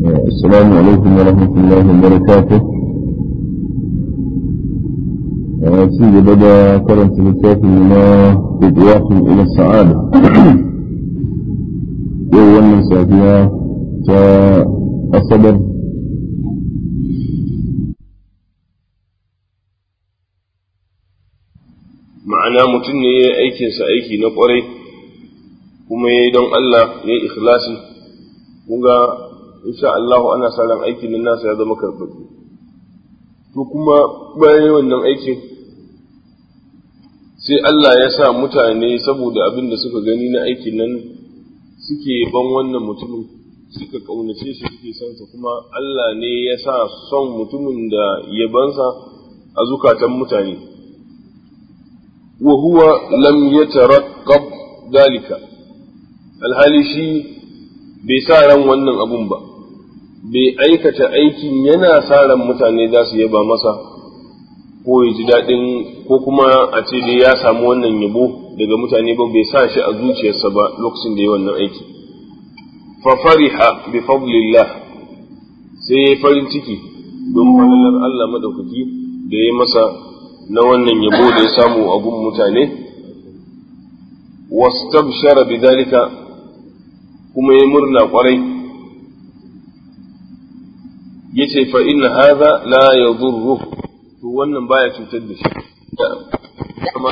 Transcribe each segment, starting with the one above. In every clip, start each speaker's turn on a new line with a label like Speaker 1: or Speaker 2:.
Speaker 1: السلام عليكم ورحمة الله وبركاته. سيدي بدأ كرم ثلاثات لنا بدعوات إلى السعادة. يوم من سعادية الصبر
Speaker 2: ma'ana mutum ne ya yi aikinsa aiki na ƙwarai kuma ya yi don Allah ya yi ikhlasi kunga insha Allah ana sa ran aikin nan nasa ya zama karɓaɓɓe. To kuma bayan wannan aikin sai Allah ya sa mutane saboda abin da suka gani na aikin nan suke ban wannan mutumin suka ƙaunace shi suke son sa, kuma Allah ne ya sa son mutumin da yabansa a zukatan mutane. وهو لم يترقب ذلك alhali shi bai sa ran wannan abun ba, bai aikata aikin yana sa ran mutane za su yaba masa ko ya ji daɗin ko kuma a ce dai ya samu wannan yabo daga mutane ba, bai sa shi a zuciyarsa ba lokacin da ya wannan aiki. fa fariha bi fadlillah, sai ya farin ciki don falalar Allah madaukaki da ya masa na wannan yabo da ya samu a gun mutane. wastabshara bidalika, kuma ya murna kwarai, yace fa inna hadha la yadurru, to wannan baya cutar da shi. amma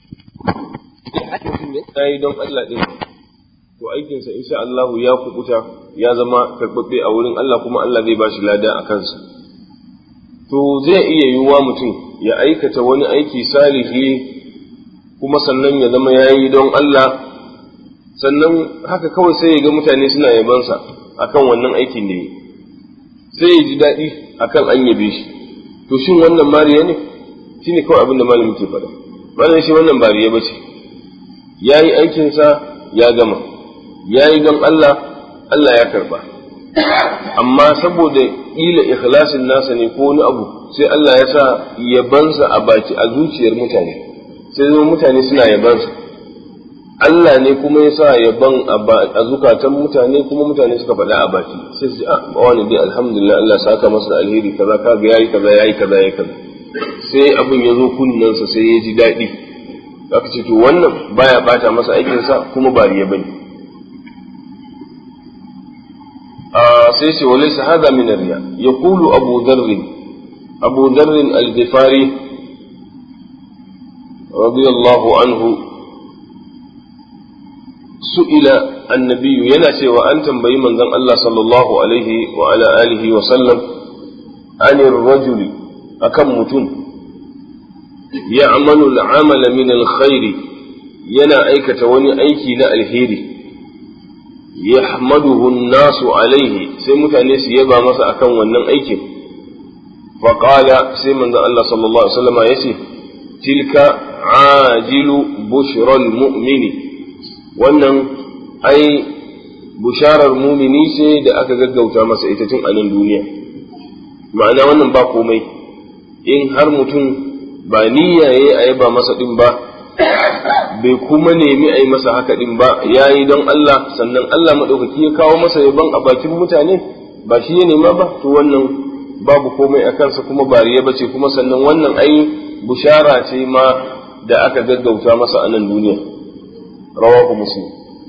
Speaker 2: yayi don Allah din, to aikinsa insha Allah ya kubuta, ya zama karbabbe a wurin Allah, kuma Allah zai bashi lada a kansa. To zai iya yiwuwa mutum ya aikata wani aiki salihi kuma sannan ya zama ya yi don Allah, sannan haka kawai sai ya ga mutane suna yabansa akan wannan aikin da ya yi, sai ya ji daɗi akan an yabe shi. To shin wannan mariya ne? Shi ne kawai abin da malamin ke faɗa. Malamin shi wannan bariya ba ce, ya yi aikinsa ya gama, ya yi don Allah, Allah ya karɓa. Amma saboda ila ikhlasin nasa ne ko wani abu, sai Allah ya sa yabansa a baki a zuciyar mutane, sai zama mutane suna yabansa. Allah ne kuma ya sa yaban a zukatan mutane, kuma mutane suka faɗa a baki, sai su ba wani dai alhamdulillah Allah saka masa alheri kaza, kaga yayi kaza yayi kaza yayi kaza, sai abin ya zo kunnensa sai ya ji daɗi. Aka ce to wannan baya bata masa aikinsa kuma ba riya bane. sai ce walaysa hadha min ar-riya. Yaqulu Abu Dharr al-Ghifari radiyallahu anhu, su'ila an-nabiy, yana cewa an tambayi manzon Allah sallallahu alaihi wa ala alihi wa sallam anir rajuli, akan mutum ya'malu al-amala min al-khair, yana aikata wani aiki na alheri, yahmaduhu an-nasu alaihi, sai mutane su yaba masa akan wannan aikin. fa qala, sai manzon Allah sallallahu alaihi wasallam yace, tilka ajilu bushral mu'mini, wannan ai busharar mumini ce da aka gaggauta masa ita tun a nan duniya. Ma'ana wannan ba komai, in har mutum ba niyya yayi a yaba masa din ba, bai kuma nemi a yi masa haka din ba, ya yi don Allah, sannan Allah maɗaukaki ya kawo masa yaban a bakin mutane, ba shi ya nema ba, to wannan babu komai a kansa, kuma ba riya bace, kuma sannan wannan ai bushara ce ma da aka gaggauta masa a nan duniya. Rawahu Muslim.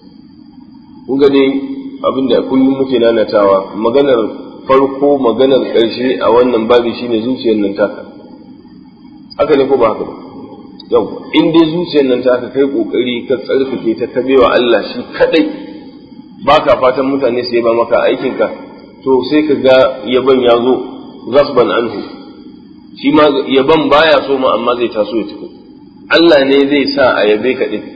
Speaker 2: Kun ga dai abin da kullum muke nanatawa, maganar farko maganar ƙarshe a wannan babi shine zuciyar nan taka. Haka ne ko ba haka ba? Yau, in dai zuciyar nan ta kai kokari ka tsarkake ta kabewa Allah shi kadai, baka fatan mutane su yaba maka aikinka, to sai ka ga yaban ya zo gasban anhu. Shi ma yaban baya so ma, amma zai taso ya tafi. Allah ne zai sa a yabe ka din.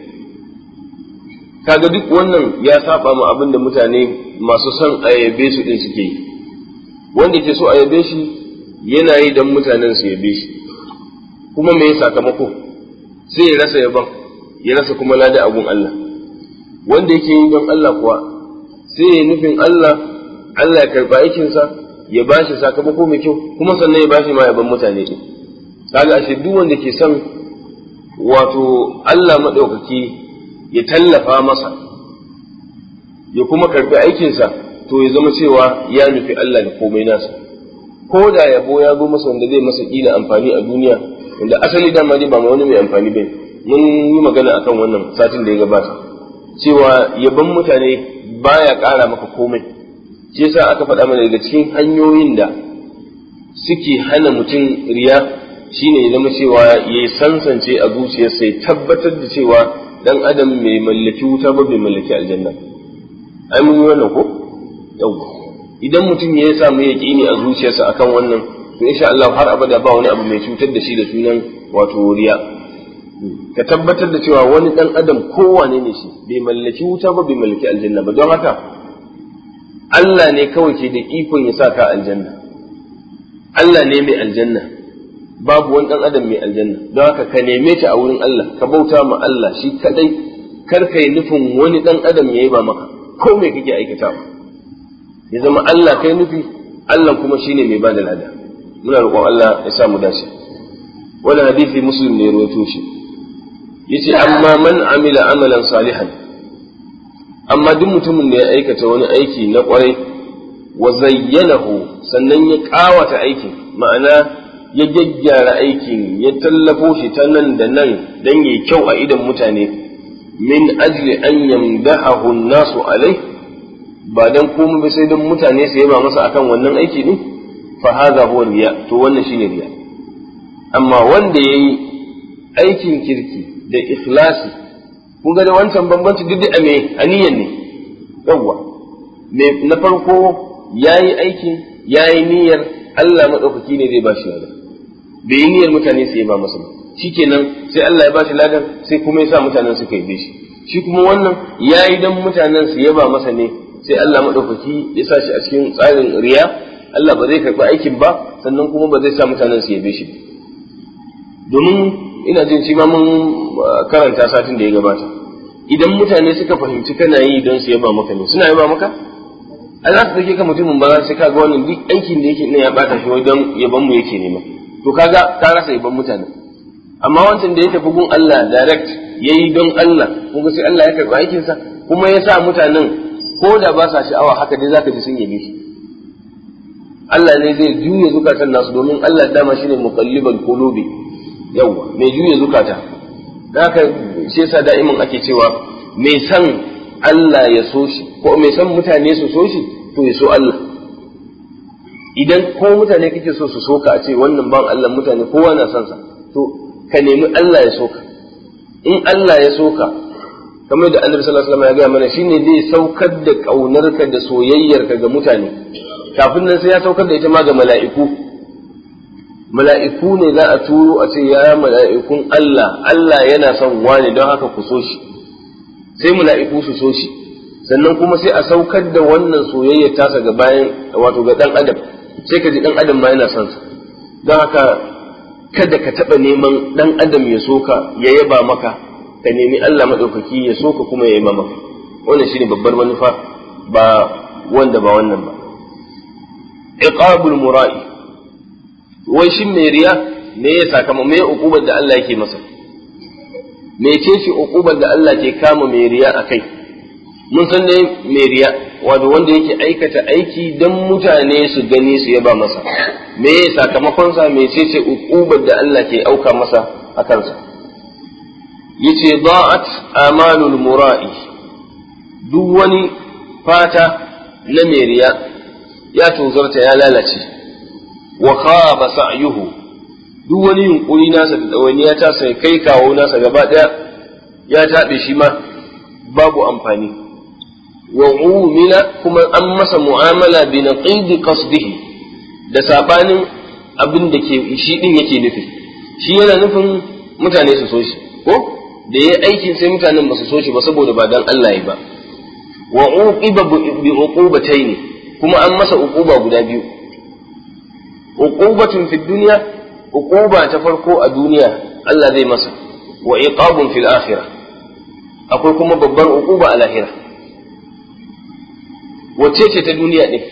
Speaker 2: Kaga duk wannan ya saba ma abin da mutane masu son a yabe su din suke yi. Wanda ke so a yabe shi yana yi don mutanen su yabe shi, kuma me ya sakamako? Sai ya rasa yaban, ya rasa kuma lada abun Allah. Wanda yake yin don Allah kuwa sai ya nufin Allah, Allah ya karɓa aikinsa, ya bashi sakamako mai kyau, kuma sannan ya bashi ma yaban mutane din. Kaga ashe duk wanda ke son wato Allah madaukaki ya tallafa masa, ya kuma karɓi aikinsa, to ya zama cewa ya nufi Allah da komai nasa, ko da yabo ya zo masa wanda zai masa kila amfani a duniya, wanda asali dama dai ba ma wani mai amfani bai. Mun yi magana akan wannan satin da ya gabata cewa yabon mutane baya ƙara maka komai. Shi yasa aka faɗa mana daga cikin hanyoyin da suke hana mutum riya shine ya zama cewa ya sansance a zuciyarsa ya tabbatar da cewa dan adam mai mallaki wuta ba bai mallaki aljanna. Ai mun yi wannan ko? Yawwa. Idan mutum ya samu yaƙini a zuciyarsa akan wannan, to insha Allah har abada ba wani abu mai cutar da shi da sunan wato riya. Ka tabbatar da cewa wani dan adam kowane ne shi bai mallaki wuta ba bai mallaki aljanna ba, don haka Allah ne kawai ke da ikon ya sa ka aljanna. Allah ne mai aljanna, babu wani dan adam mai aljanna, don haka ka neme ta a wurin Allah, ka bauta ma Allah shi kadai, kar ka yi nufin wani dan adam ya yi ba maka ko me kake aikatawa. Ya zama Allah kai nufi, Allah kuma shine mai bada lada. Muna roƙon Allah ya sa mu dace. Wannan hadisi Muslim ne ya rawaito shi. Yace amma man amila amalan salihan, amma duk mutumin da ya aikata wani aiki na kwarai wa zayyanahu, sannan ya kawata aikin, ma'ana ya gyaggyara aikin, ya tallafo shi ta nan da nan dan yayi kyau a idan mutane, min ajli an yamdahu an-nasu alai, ba dan komai ba sai dan mutane su yaba masa akan wannan aiki din, fa hadha huwa riya, to wannan shine riya. Amma wanda yayi aikin kirki da ikhlasi, kun ga da wancan bambanci duk da me aniyan ne. Yawwa, na farko yayi aikin, yayi niyyar Allah madaukaki ne zai bashi lada, bai yi niyyar mutane su yaba masa ba, shikenan sai Allah ya bashi ladan, sai kuma ya sa mutanen suka yabe shi. Shi kuma wannan yayi dan mutanen su yaba masa ne, sai Allah madaukaki ya sa shi a cikin tsarin riya. Allah ba zai karɓi aikin ba, sannan kuma ba zai sa mutanen su yabe shi. Domin ina jin shi ma mun karanta satin da ya gabata, idan mutane suka fahimci kana yi don su yaba maka ne, suna yaba maka? Allah su dake ka mutumin ba sai kaga wannan duk aikin da yake ya bata shi wajen yaban mu yake nema, to kaga ka rasa yaban mutane. Amma wancan da ya tafi gun Allah direct yayi don Allah, kuma sai Allah ya karɓi aikinsa, kuma ya sa mutanen ko da ba sa sha'awa haka dai zaka ji sun yabe shi. Allah ne zai juya zukatan nasu, domin Allah dama shine muqallibal qulubi, yawa mai juya zukata. Haka shi yasa da'imin ake cewa mai san Allah ya so shi, ko mai san mutane su so shi, to ya so Allah. Idan ko mutane kake so su soka, a ce wannan ban Allah mutane kowa na son sa, to ka nemi Allah ya soka. In Allah ya soka, kamar da Annabi sallallahu alaihi wasallam ya ga mana, shine zai saukar da kaunarka da soyayyarka ga mutane. Kafin nan sai ya saukar da ita ma ga mala'iku. Mala'iku ne za a turo a ce ya mala'ikun Allah, Allah yana son wani don haka ku so shi. Sai mala'iku su so shi. Sannan kuma sai a saukar da wannan soyayya tasa ga bayan, wato ga dan adam. Sai ka ji dan adam ma yana son sa. Don haka kada ka taɓa neman dan adam ya soka, ya yaba maka, ka nemi Allah maɗaukaki ya soka kuma ya yaba maka. Wannan shine babbar manufa, ba wanda ba wannan ba. Iqabul mura'i, wai shin mai riya me ya sakamako, me uqubar da Allah yake masa, me ce shi uqubar da Allah ke kama mai riya akai? Mun san dai mai riya wato wanda yake aikata aiki dan mutane su gani su yaba masa, me ya sakamakon sa, me ce uqubar da Allah ke auka masa akan sa? Yace da'at amalul mura'i, duk wani fata na mai riya ya tozarta, ya lalace. Wa khaba sa'yuhu, duk wani yunkuri nasa da dawaniya ta sai kai kawo nasa gaba daya ya tabe shi ma babu amfani. Wa umila, kuma an masa mu'amala bi naqidi qasdihi, da sabanin abin da ke shi din yake nufi. Shi yana nufin mutane su so shi, ko da yayi aikin sai mutanen ba su so shi ba saboda ba dan Allah ya ba. Wa uqiba bi uqubataini, kuma an masa uquba guda biyu. Uqubatun fi dunya, uquba ta farko a duniya Allah zai masa, wa iqabun fil akhirah, akwai kuma babbar uquba a lahira. Wacce ce ta duniya din?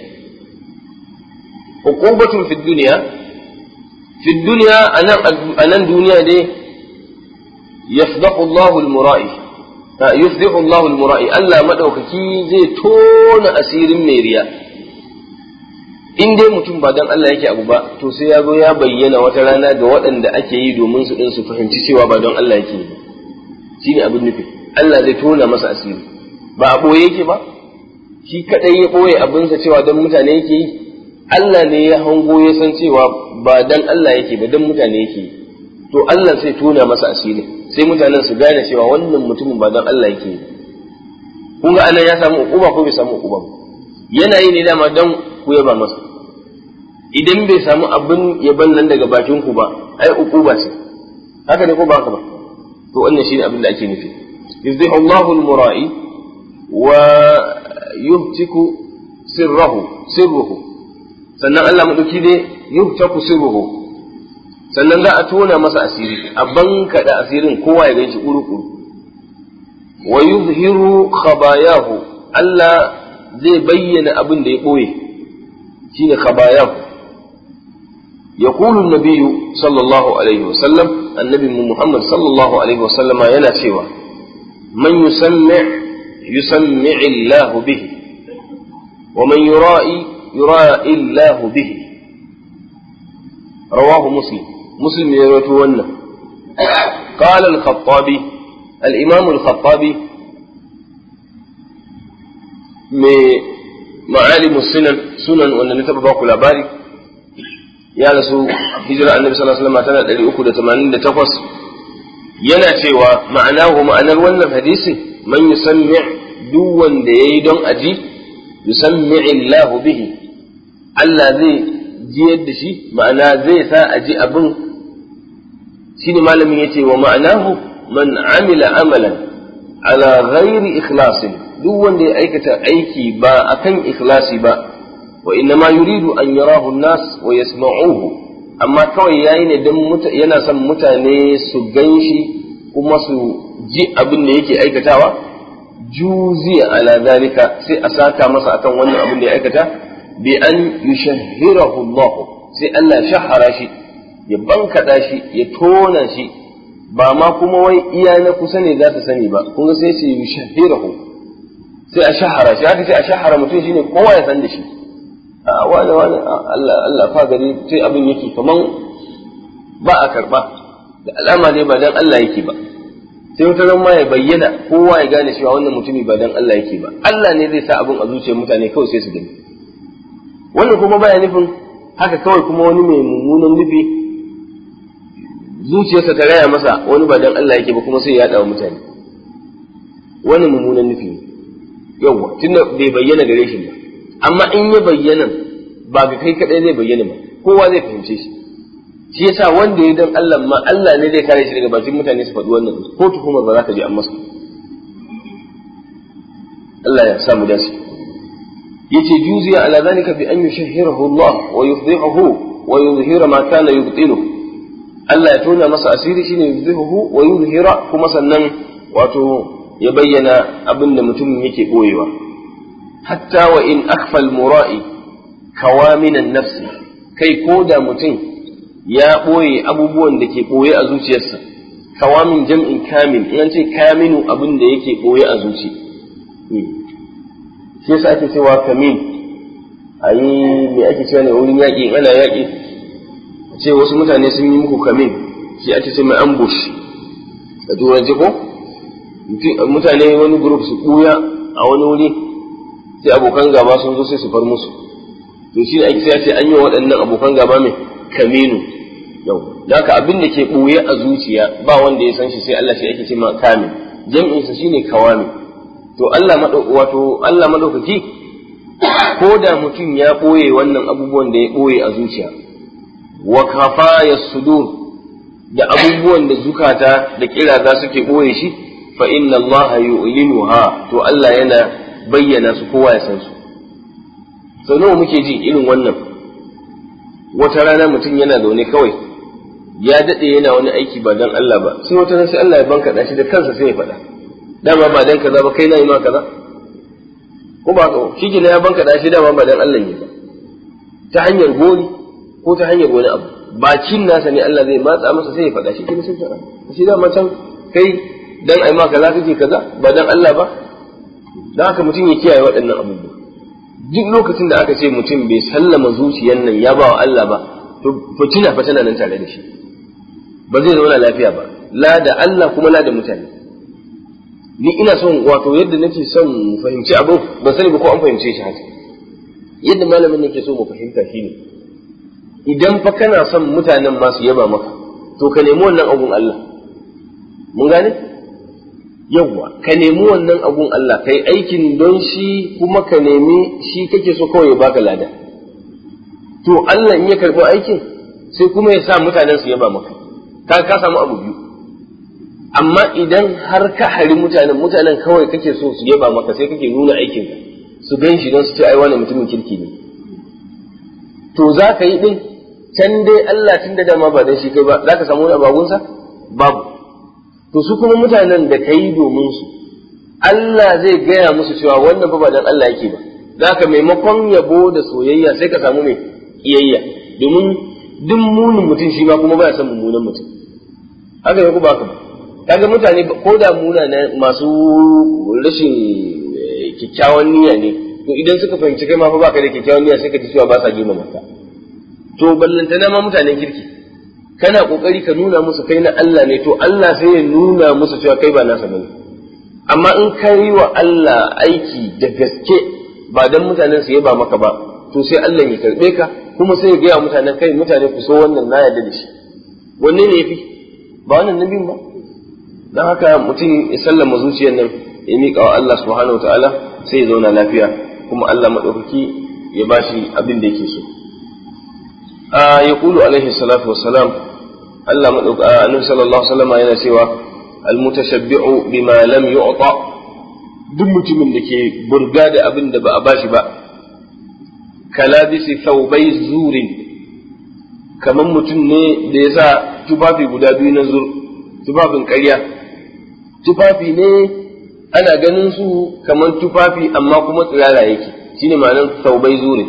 Speaker 2: Uqubatun fi dunya, fi dunya anan duniya dai yafdahu Allahu al-mura'i, yufdihu Allahu al-mura'i Allah madaukaki zai tona asirin mai riya in dai mutum ba dan Allah yake abu ba to sai ya zo ya bayyana wata rana ga waɗanda ake yi domin su din su fahimci cewa ba don Allah yake yi shine abin nufi Allah zai tona masa asiri ba a boye yake ba shi kadai ya boye abinsa cewa dan mutane yake yi Allah ne ya hango ya san cewa ba dan Allah yake ba dan mutane yake yi to Allah sai tona masa asiri sai mutanen su gane cewa wannan mutumin ba dan Allah yake yi kun ga anan ya samu uquba ko bai samu uquba yana yi ne dama dan ku yaba masa idan bai samu abin yaban nan daga bakin ku ba ai uquba ce haka ne ko ba haka ba to wannan shine abin da ake nufi yuzdihu Allahu al-mura'i wa yuhtiku sirruhu sannan Allah madauki dai yuhtaku sirruhu sannan za a tona masa asiri a bankaɗa asirin kowa ya ganshi kuru-kuru wa yuzhiru khabayahu Allah zai bayyana abin da ya ɓoye shine khabayahu يقول النبي صلى الله عليه وسلم النبي محمد صلى الله عليه وسلم ينا سوى من يسمع الله به ومن يرائي الله به رواه مسلم يروي قال الخطابي الإمام الخطابي من معالم السنن وأن نتبع كل باري ya rasu hijira annabi sallallahu alaihi wasallam tana 388 yana cewa ma'anar wannan hadisi man yusammi duk wanda yayi don aji yusammi Allahu bihi Allah zai jiyar da shi ma'ana zai sa aji abin shine malamin yace wa ma'anahu man amila amalan ala ghairi ikhlasin duk wanda ya aikata aiki ba akan ikhlasi ba وإنما يريد أن يراه الناس ويسمعوه أما كوي يعني دم yana son mutane su ganshi kuma su ji abin da yake aikatawa juzi ala zalika sai a saka masa akan wannan abin da ya aikata bi an yushahhirahu Allah sai Allah shahara shi ya bankada shi ya tona shi ba ma kuma wai iya na kusa ne za ta sani ba kun ga sai ce yushahhirahu sai a shahara shi haka sai a shahara mutum shine kowa ya san da shi wani Allah fa gari sai abin yake kaman ba a karba da alama ne ba dan Allah yake ba sai wata ran ma ya bayyana kowa ya gane cewa wannan mutumi ba dan Allah yake ba Allah ne zai sa abin a zuciyar mutane kawai sai su gani wannan kuma baya nufin haka kawai kuma wani mai mummunan nufi zuciyarsa ta raya masa wani ba dan Allah yake ba kuma sai ya yada wa mutane wannan mummunan nufi ne yawa tunda bai bayyana gare shi ba amma in ya bayyana ba ga kai kadai zai bayyana ba kowa zai fahimce shi shi yasa wanda ya dan Allah ma Allah ne zai kare shi daga bakin mutane su faɗi wannan ko tuhumar ba za ta ji an masa Allah ya samu dace yace juziya ala zalika bi an yushahhirahu Allah wa yufdihuhu wa yuzhira ma kana yubtilu Allah ya tona masa asiri shine yufdihuhu wa yuzhira kuma sannan wato ya bayyana abin da mutumin yake boyewa hatta wa in akhfal mura'i kawaminan nafsi kai ko da mutum ya ɓoye abubuwan da ke ɓoye a zuciyarsa kawamin jam'in kamin in an ce kaminu abin da yake ɓoye a zuci shi yasa ake cewa kamin ayi me ake cewa ne wurin yaƙi ana yaƙi a ce wasu mutane sun yi muku kamin shi ake ce mai ambush a turanci ko mutane wani group su ɓuya a wani wuri sai abokan gaba sun zo sai su far musu to shi ne ake sai ce an yi waɗannan abokan gaba mai kaminu yau da haka abin da ke ɓoye a zuciya ba wanda ya san shi sai Allah shi ake ce ma kamin jam'in sa shine kawami to Allah madaukaki ko da mutum ya ɓoye wannan abubuwan da ya ɓoye a zuciya wa kafaya sudur da abubuwan da zukata da kiraza suke ɓoye shi fa inna Allah yu'linuha to Allah yana bayyana su kowa ya san su sau nawa muke ji irin wannan wata rana mutum yana zaune kawai ya daɗe yana wani aiki ba dan Allah ba sai wata rana sai Allah ya banka shi da kansa sai ya faɗa dama ba dan kaza ba kai na yi ma kaza ko ba shi ke ya banka shi dama ba dan Allah ne ba ta hanyar gori ko ta hanyar wani abu bakin nasa ne Allah zai matsa masa sai ya faɗa shi ke sai faɗa shi dama can kai dan ai ma kaza kake kaza ba dan Allah ba. Dan haka mutum ya kiyaye waɗannan abubuwa. Duk lokacin da aka ce mutum bai sallama zuciyar nan ya ba wa Allah ba, to fitina fa tana nan tare da shi, ba zai zauna lafiya ba, la da Allah kuma la da mutane. Ni ina son wato yadda nake son mu fahimci abu, ban sani ba ko an fahimce shi haka. Yadda malamin nake so mu fahimta shine idan fa kana son mutanen masu yaba maka, to ka nemi wannan abun Allah. Mun gane? Yawwa, ka nemi wannan abun Allah, kai aikin don shi kuma ka nemi shi kake so kawai ya baka lada. To Allah in ya karɓi aikin sai kuma ya sa mutanen su yaba maka, ka samu abu biyu. Amma idan har ka hari mutanen kawai kake so su yaba maka, sai kake nuna aikin ka su gan shi don su ce ai wani mutumin kirki ne, to za ka yi din can dai Allah tun da dama ba dan shi kai ba, za ka samu wani abagunsa babu. To su kuma mutanen da ka yi domin su, Allah zai gaya musu cewa wannan fa ba dan Allah yake ba, za ka maimakon yabo da soyayya sai ka samu mai iyayya, domin duk munin mutum shi ma kuma baya son mummunan mutum. Haka ne ku ba ka ba. Kaga mutane ko da muna na masu rashin kyakkyawan niyya ne, to idan suka fahimci kai ma fa baka da kyakkyawan niyya sai ka ji cewa ba sa girmama ka. To ballantana ma mutanen kirki, kana kokari ka nuna musu kai na Allah ne, to Allah sai ya nuna musu cewa kai ba nasa bane. Amma in ka yi wa Allah aiki da gaske ba dan mutanen su yaba maka ba, to sai Allah ya karbe ka, kuma sai ya gaya mutanen kai mutane ku so wannan na yarda da shi. Wanne ne yafi? Ba wannan nabin ba. Dan haka mutum ya sallama zuciyar nan ya miƙa wa Allah subhanahu wataala sai ya zauna lafiya, kuma Allah madaukaki ya bashi abin da yake so. يقول عليه الصلاة والسلام النبي صلى الله عليه وسلم yana cewa almutashabbi'u bima lam yu'ta, duk mutumin da ke burga da abin da ba a bashi ba, kalabisi thawbai zurin, kaman mutum ne da ya sa tufafi guda biyu na zur, tufafin ƙarya, tufafi ne ana ganin su kaman tufafi amma kuma tsirara yake, shine ma'anar thawbai zurin,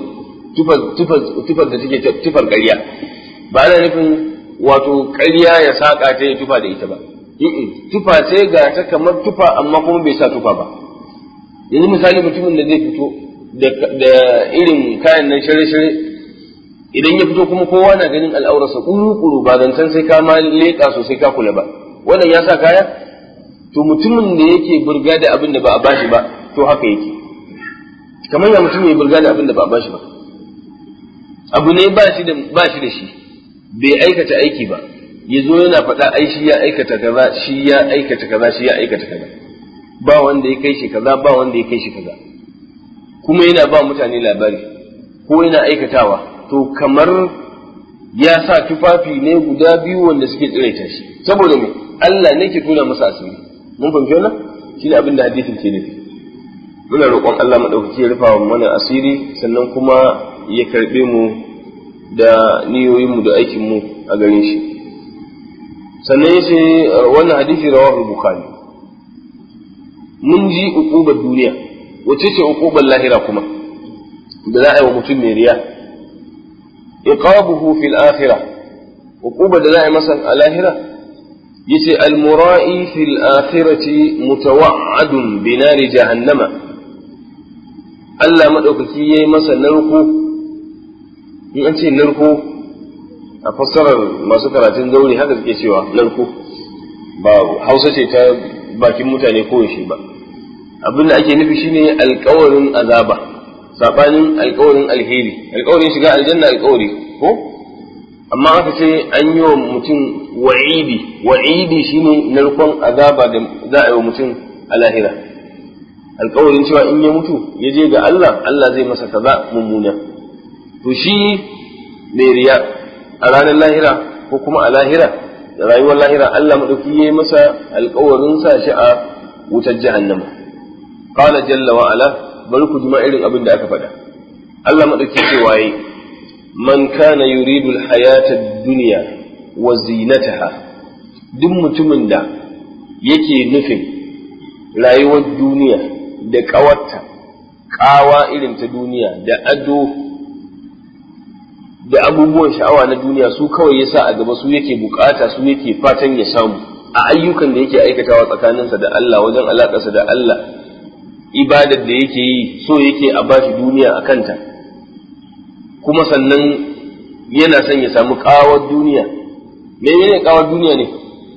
Speaker 2: tufar da take tufar ƙarya, ba ana nufin wato ƙarya ya saƙa ta yi tufa da ita ba. Tufa ce ga ta kamar tufa amma kuma bai sa tufa ba. Yanzu misali mutumin da zai fito da irin kayan nan shirye-shirye, idan ya fito kuma kowa na ganin al'aurarsa kuru-kuru ba zancen sai ka ma leƙa sosai ka kula ba, wannan ya sa kaya? To mutumin da yake burga da abin da ba a bashi ba, to haka yake. Kamar ya mutum ya burga da abin da ba a bashi ba, abu ne ba shi da shi, bai aikata aiki ba, ya zo yana faɗa ai shi ya aikata kaza, shi ya aikata kaza, shi ya aikata kaza, ba wanda ya kai shi kaza, ba wanda ya kai shi kaza, kuma yana ba mutane labari ko yana aikatawa, to kamar ya sa tufafi ne guda biyu wanda suke tsiraita shi, saboda me Allah ne ke tona masa asiri. Mun fahimci wannan shine abin da hadisin ke nufi. Muna roƙon Allah madaukaki ya rufa mana asiri, sannan kuma ya karɓe mu da niyoyinmu da aikinmu a gare shi. Sannan ya ce wannan hadisi rawahu Bukhari. Mun ji uqubar duniya, wace ce uqubar lahira kuma da za a yi wa mutum mai riya? Iqabuhu fil akhirah, uqubar da za a yi masa a lahira, yace al-mura'i fil akhirati mutawa'adun bi nari jahannama. Allah madaukaki yayi masa narko. In an ce narko a fassarar masu karatun zauri haka suke cewa narko, ba Hausa ce ta bakin mutane koyaushe ba. Abin da ake nufi shine alƙawarin azaba, sabanin alƙawarin alheri. Alƙawarin shiga aljanna alƙawari ko, amma aka ce an yi wa mutum wa'idi shine narkon azaba da za a yi wa mutum a lahira. Alƙawarin cewa in ya mutu ya je ga Allah zai masa kaza mummuna. To shi mai riya a ranar lahira ko kuma a lahira da rayuwar lahira, Allah madauki yayi masa alƙawarin sa shi a wutar jahannama. Qala jalla wa ala, bari ku jima irin abin da aka faɗa. Allah madauki ce waye, man kana yuridu al-hayata ad-dunya wa zinataha, duk mutumin da yake nufin rayuwar duniya da ƙawarta, ƙawa irin ta duniya da ado da abubuwan sha'awa na duniya, su kawai yasa a gaba, su yake bukata, su yake fatan ya samu, a ayyukan da yake aikatawa tsakaninsa da Allah, wajen alaƙarsa da Allah, ibadar da yake yi so yake a bashi duniya a kanta, kuma sannan yana son ya samu ƙawar duniya. Menene ƙawar duniya ne?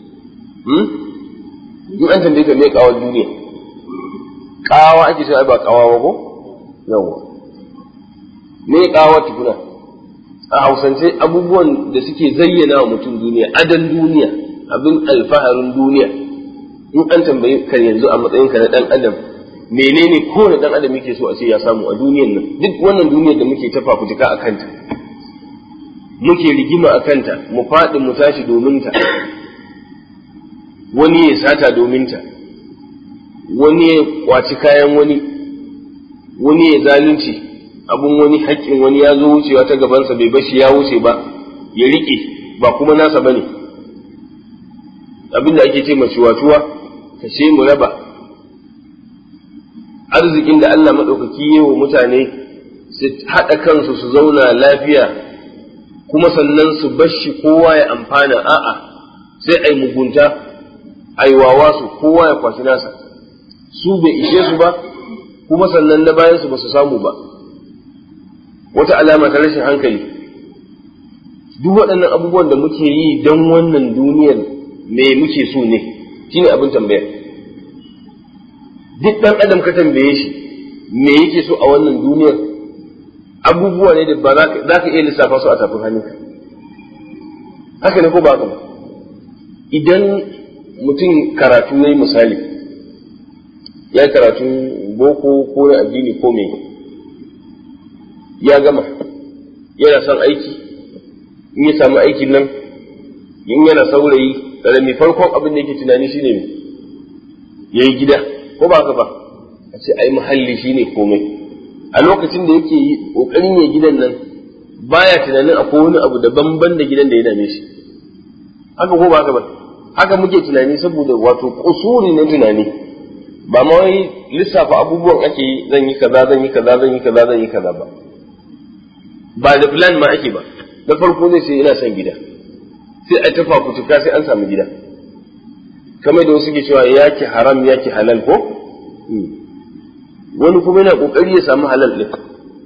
Speaker 2: In an tambaye ka me ƙawar duniya? Ƙawa ake cewa ba ƙawa ba ko? Yawwa. Me ƙawar tukuna? A Hausance abubuwan da suke zayyana wa mutum duniya, adan duniya, abin alfaharin duniya. In an tambaye ka yanzu a matsayinka na ɗan adam, menene kowane ɗan adam yake so a ce ya samu a duniyan nan? Duk wannan duniyar da muke ta fafutuka a kanta, muke rigima a kanta, mu faɗi mu tashi domin ta, wani ya sata domin ta, wani ya kwaci kayan wani ya zalunci abun wani, haƙƙin wani ya zo wucewa ta gabansa bai bashi ya wuce ba, ya riƙe ba kuma nasa bane. Abin da ake ce ma ciwa-ciwa, kashe mu raba. Arzikin da Allah maɗaukaki yi wa mutane su haɗa kansu su zauna lafiya, kuma sannan su bashi kowa ya amfana, a'a sai ai mugunta, ai wawa su kowa ya kwashi nasa, su bai ishe su ba, kuma sannan na bayan su ba su samu ba. Wata alama ta rashin hankali. Duk waɗannan abubuwan da muke yi don wannan duniyar me muke so ne, shine abin tambaya. Duk ɗan adam ka tambaye shi me yake so a wannan duniyar, abubuwa ne da ba za ka iya lissafa su a tafin hannunka. Haka ne ko ba haka ba? Idan mutum karatu ya yi misali, ya yi karatun boko ko na addini ko me, ya gama, yana son aiki, in ya samu aikin nan, in yana saurayi, ƙarami farkon abin da yake tunani shine me, ya yi gida, ko ba haka ba? A ce ai muhalli shine komai. A lokacin da yake ƙoƙarin ya gidan nan, baya tunanin akwai wani abu daban da gidan da ya dame shi. Haka ko ba haka ba? Haka muke tunani saboda wato kusuri na tunani. Ba ma wai lissafa abubuwan ake yi, zan yi kaza zan yi kaza zan yi kaza zan yi kaza ba. Ba da plan ma ake ba. Na farko zai sai ina son gida. Sai a tafa kutuka sai an samu gida. Kamar da wasu ke cewa yaki haram yaki halal ko? Wani kuma yana kokari ya samu halal din.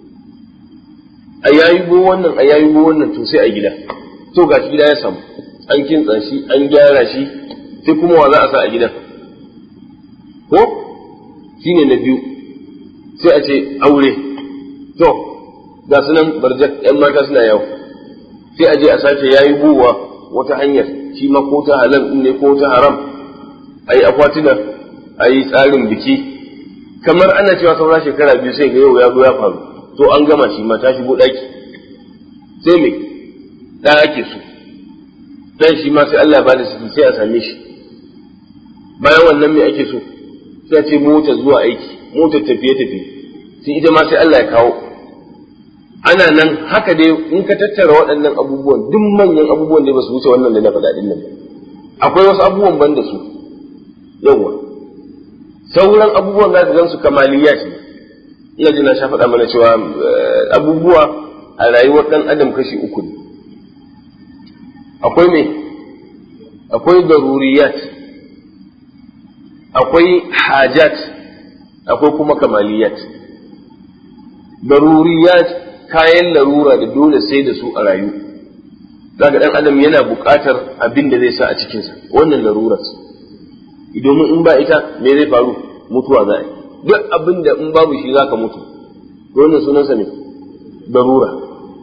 Speaker 2: A yayi go wannan to sai a gida. To gashi gida ya samu. An kintsa shi, an gyara shi, sai kuma wa za a sa a gidan. Ko? Shine na biyu. Sai a ce aure. To, ga sunan barjak ‘yan mata suna yawo. Sai a je a sace yayi buwa wata hanyar, shi ma ko ta halal ne ko ta haram. A yi akwatuna, a yi tsarin biki. Kamar ana cewa saura shekara biyu sai ga yau ya zo ya faru. To an gama shi ma ta shigo ɗaki. Sai me? ɗa ake so. Dan shi ma sai Allah ba da ciki sai a same shi. Bayan wannan me ake so? Sai a ce motar zuwa aiki, motar tafiye-tafiye. Sai ita ma sai Allah ya kawo. Ana nan haka dai in ka tattara waɗannan abubuwan, duk manyan abubuwan da ba su wuce wannan da na faɗa ɗin nan. Akwai wasu abubuwan ban da su. Yawwa. Sauran abubuwan za ka gan su kamaliya ce. Ina ji na sha faɗa mana cewa abubuwa a rayuwar ɗan adam kashi uku ne. Akwai me? Akwai daruriyat, akwai hajat, akwai kuma kamaliyat. Daruriyat kayan larura da dole sai da su a rayu. Daga ɗan adam yana buƙatar abin da zai sa a cikinsa, wannan larurar. Domin in ba ita me zai faru? Mutuwa za a yi. Duk abin da in babu shi za ka mutu. Wannan sunansa ne? Darura.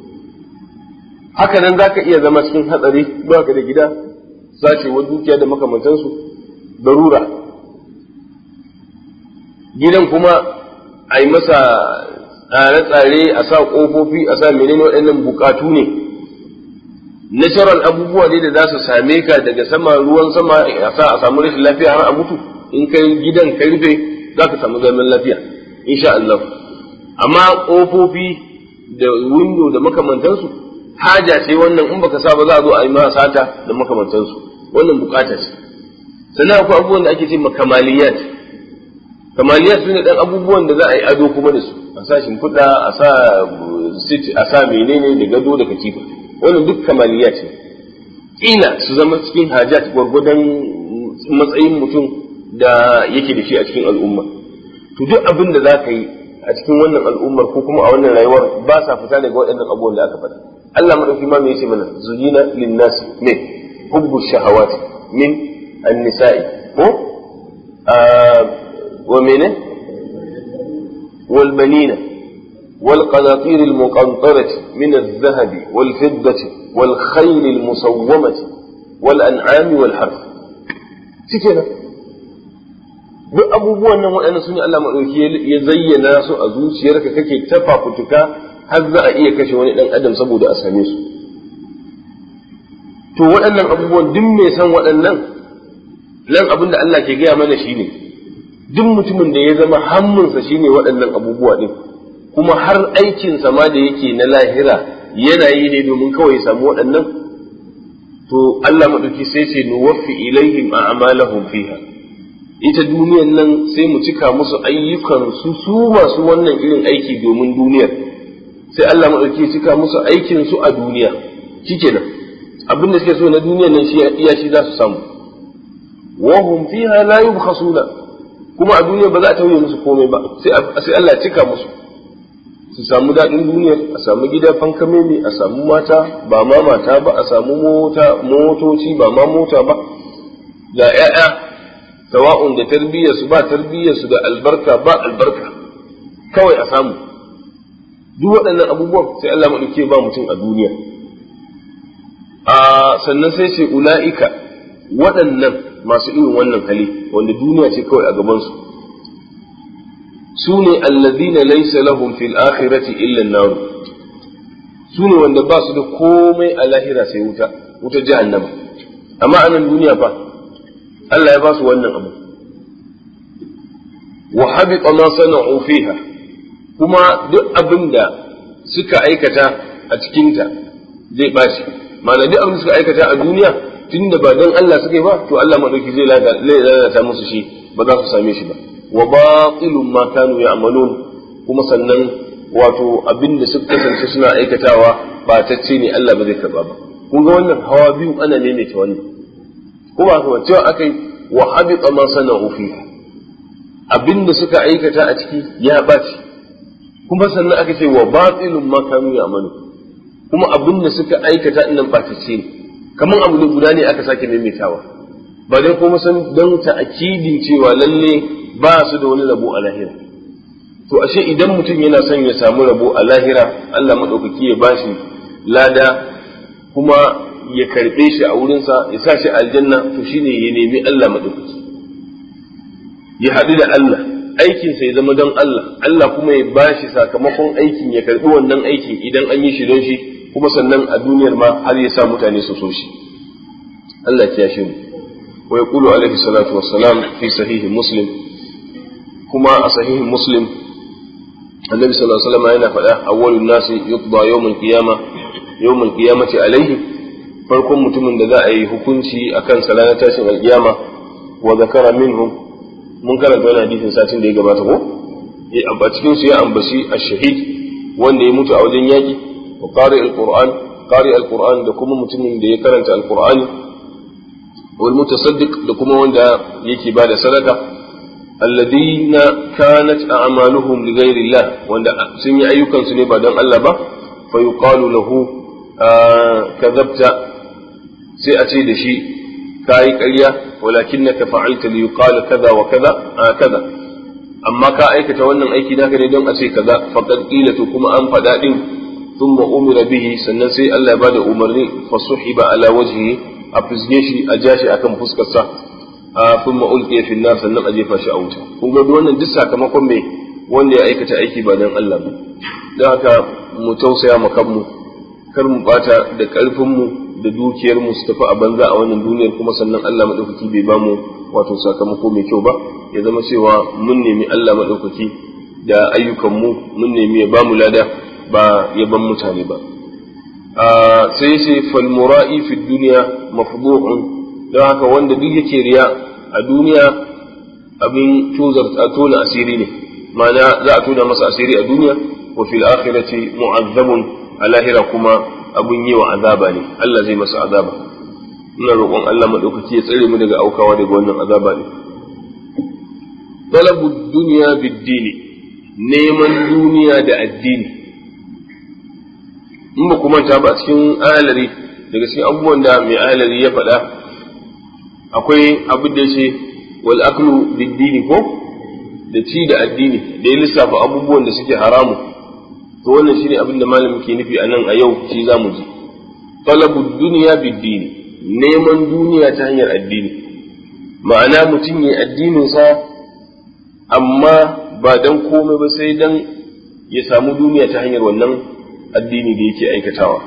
Speaker 2: Haka nan za ka iya zama cikin hatsari ba ka da gida, sacewar dukiya da makamantansu, darura. Gidan kuma a yi masa tsare-tsare, a sa ƙofofi, a sa menene waɗannan buƙatu ne. Natural abubuwa ne da za su same ka daga sama, ruwan sama, a samu rashin lafiya har a mutu. In kai gidan ka rufe za ka samu zaman lafiya, insha Allah. Amma ƙofofi da window da makamantansu, haja ce wannan in baka sa ba za a zo a yi ma sata da makamantansu, wannan bukata ce. Sannan akwai abubuwan da ake ce makamaliyat. Kamaliyat su ne ɗan abubuwan da za a yi ado kuma da su, a sa shimfiɗa, a sa sit, a sa menene da gado da katifa, wannan duk kamaliyat ce. Kila su zama cikin hajat gwargwadon matsayin mutum da yake da shi a cikin al'umma. To duk abin da za ka yi a cikin wannan al'ummar ko kuma a wannan rayuwar ba sa fita daga waɗannan abubuwan da aka faɗa. Allah madauki ma me yace mana zuyina lin-nasi me hubbu shahawati min an-nisa'i ko wa mene wal banina wal qanatir al-muqantarati min adh-dhahabi wal fiddati wal khayl al-musawwamati wal an'ami wal harth shikenan duk abubuwan nan waɗannan sun yi Allah maɗauki ya zayyana su a zuciyarka kake ta fafutuka har za a iya kashe wani ɗan adam saboda a same su. To waɗannan abubuwan duk mai san waɗannan nan abin da Allah ke gaya mana shi ne duk mutumin da ya zama hammunsa shi ne waɗannan abubuwa ɗin kuma har aikinsa ma da yake na lahira yana yi ne domin kawai ya samu waɗannan to Allah maɗauki sai ce nuwaffi ilaihim a'malahum fiha. Ita duniyan nan sai mu cika musu ayyukan su masu wannan irin aiki domin duniyar sai Allah maɗauki cika musu aikin su a duniya shikenan abin da suke so na duniyan nan shi za su samu wa hum fiha la yubkhasuna kuma a duniya ba za a tauye musu komai ba sai Allah ya cika musu su samu daɗin duniyar a samu gida fankame ne a samu mata ba ma mata ba a samu motoci ba ma mota ba ga 'ya'ya sawa'un da tarbiyyarsu ba tarbiyyarsu da albarka ba albarka kawai a samu duk waɗannan abubuwan sai Allah maɗauke ba mutum a duniya sannan sai ce ula'ika waɗannan masu irin wannan hali wanda duniya ce kawai a gabansu su ne alladhina laysa lahum fil akhirati illa an-nar su ne wanda ba su da komai a lahira sai wuta jahannama amma a nan duniya fa Allah ya ba su wannan abu wa habita ma sana'u fiha kuma duk abin da suka aikata a cikinta zai bashi ma'ana duk abin da suka aikata a duniya tunda ba dan Allah suka yi ba to Allah madauki zai lalata musu shi ba za su same shi ba wa batilun ma kanu ya'malun kuma sannan wato abin da suka kasance suna aikatawa ba tacce ne Allah ba zai karba ba kun ga wannan hawa biyu ana ne ta wannan kuma haka cewa akai wa habita ma sana'u fiha abinda suka aikata a ciki ya baci kuma sannan aka ce wa batilun ma kanu ya'malu kuma abinda suka aikata nan batacce ne kaman abu ne guda ne aka sake maimaitawa ba dai kuma san dan ta'kidin cewa lalle ba su da wani rabo a lahira to ashe idan mutum yana son ya samu rabo a lahira Allah madaukaki ya bashi lada kuma ya karbe shi a wurinsa ya sa shi aljanna to shine ya nemi Allah madaukaki ya haɗu da Allah aikinsa ya zama don Allah Allah kuma ya bashi sakamakon aikin ya karbi wannan aikin idan an yi shi don shi kuma sannan a duniyar ma har ya sa mutane su so shi Allah ya shi mu wa yaqulu alaihi salatu wassalam fi sahihi muslim kuma a sahihi muslim annabi sallallahu alaihi wasallam yana faɗa awwalun nasi yuqda yawmul qiyamati alaihi farkon mutumin da za a yi hukunci akan sa ranar tashin alkiyama wa zakara minhum mun karanta wannan hadisin satin da ya gabata ko a cikin su ya ambaci ash-shahid wanda ya mutu a wajen yaki wa qari al-qur'an da kuma mutumin da ya karanta al-qur'ani wal mutasaddiq da kuma wanda yake bada sadaka alladina kanat a'maluhum li ghayri Allah wanda sun yi ayyukan su ne ba don Allah ba fa yuqalu lahu kadhabta sai a ce da shi kayi ƙarya walakinnaka fa'alta li yuqala kaza wa kaza kaza amma ka aikata wannan aiki naka ne don a ce kaza faqad qila to kuma an fada din thumma umira bihi sannan sai Allah ya bada umarni fa suhiba ala wajhihi a fizge shi a jashi akan fuskar sa thumma ulqiya fi nar sannan a jefa shi a wuta kun ga wannan duk sakamakon me wanda ya aikata aiki ba don Allah ba don haka mu tausaya mu kanmu kar mu bata da karfin mu da dukiyar mu su tafi a banza a wannan duniyar kuma sannan Allah madaukaki bai bamu wato sakamako mai kyau ba ya zama cewa mun nemi Allah madaukaki da ayyukan mu mun nemi ya bamu lada ba ya ban mutane ba sai sai fal mura'i fi dunya mafduhun don haka wanda duk yake riya a duniya abin tona asiri ne ma'ana za a tona masa asiri a duniya wa fil akhirati mu'azzabun a lahira kuma abun yi wa azaba ne Allah zai masa azaba muna roƙon Allah madaukaki ya tsare mu daga aukawa daga wannan azaba ne. Talabud dunya bid-dini, neman duniya da addini. In ba kuma ta ba cikin alari daga cikin abubuwan da mai alari ya faɗa akwai abin da yace wal aklu bid-dini ko da ci da addini da ya lissafa abubuwan da suke haramu. To wannan shine abin da malamin ke nufi anan a yau shi zamu ji. Talabud dunya bid-dini, neman duniya ta hanyar addini. Ma'ana mutum ya addinin sa amma ba dan komai ba sai dan ya samu duniya ta hanyar wannan addini da yake aikatawa.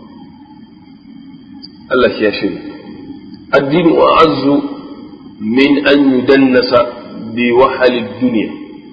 Speaker 2: Allah ya shirya. Addini wa azzu min an yudannasa bi wahalid duniya.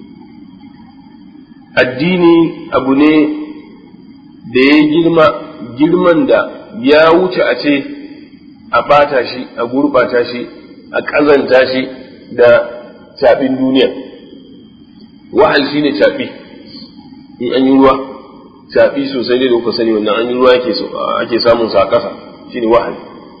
Speaker 2: Addini abu ne da ya girman da ya wuce a ce a bata shi, a gurbata shi, a ƙazanta shi da cabin duniya. Wahal shine caɓi, in an yi ruwa caɓi sosai dai da kuka sani wannan an yi ruwa ake samun sa a ƙasa shine wahal.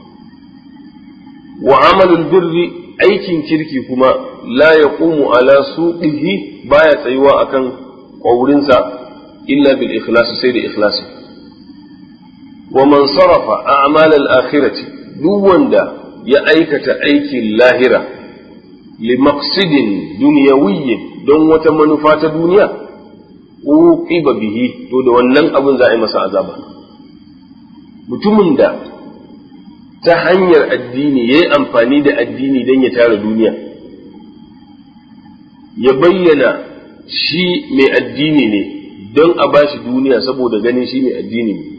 Speaker 2: Wa amalul birri, aikin kirki kuma la yaqumu ala suqihi, baya tsayuwa akan ƙaurinsa illa bil ikhlasi, sai da ikhlasi. Wa man sarafa a'mal al akhirati, duk wanda ya aikata aikin lahira li maqsidin dunyawiyyin, don wata manufa ta duniya, uqiba bihi, to da wannan abin za a yi masa azaba. Mutumin da ta hanyar addini yayi amfani da addini don ya tara duniya, ya bayyana shi mai addini ne don a bashi duniya saboda ganin shi mai addini ne,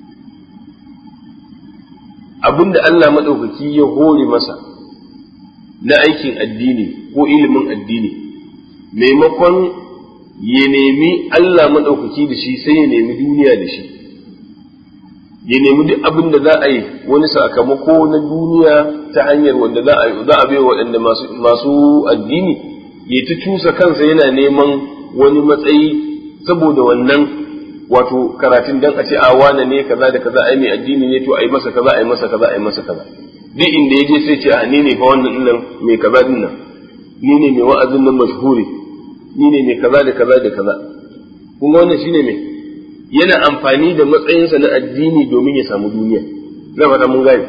Speaker 2: abinda Allah maɗaukaki ya hore masa na aikin addini ko ilimin addini, maimakon ya nemi Allah maɗaukaki da shi sai ya nemi duniya da shi, ya nemi duk abin da za a yi wani sakamako na duniya ta hanyar wanda za a bai waɗanda masu addini, ya ta cusa kansa yana neman wani matsayi saboda wannan wato karatun dan a ce a wane ne kaza da kaza, ai mai addini ne to ai masa kaza ai masa kaza ai masa kaza. Duk inda ya je sai ce a ni ne fa wannan dinnan mai kaza dinnan, ni ne mai wa'azin nan mashhuri, ni ne mai kaza da kaza da kaza. Kun ga wannan shine mai yana amfani da matsayinsa na addini domin ya samu duniya. Na fata mun gane.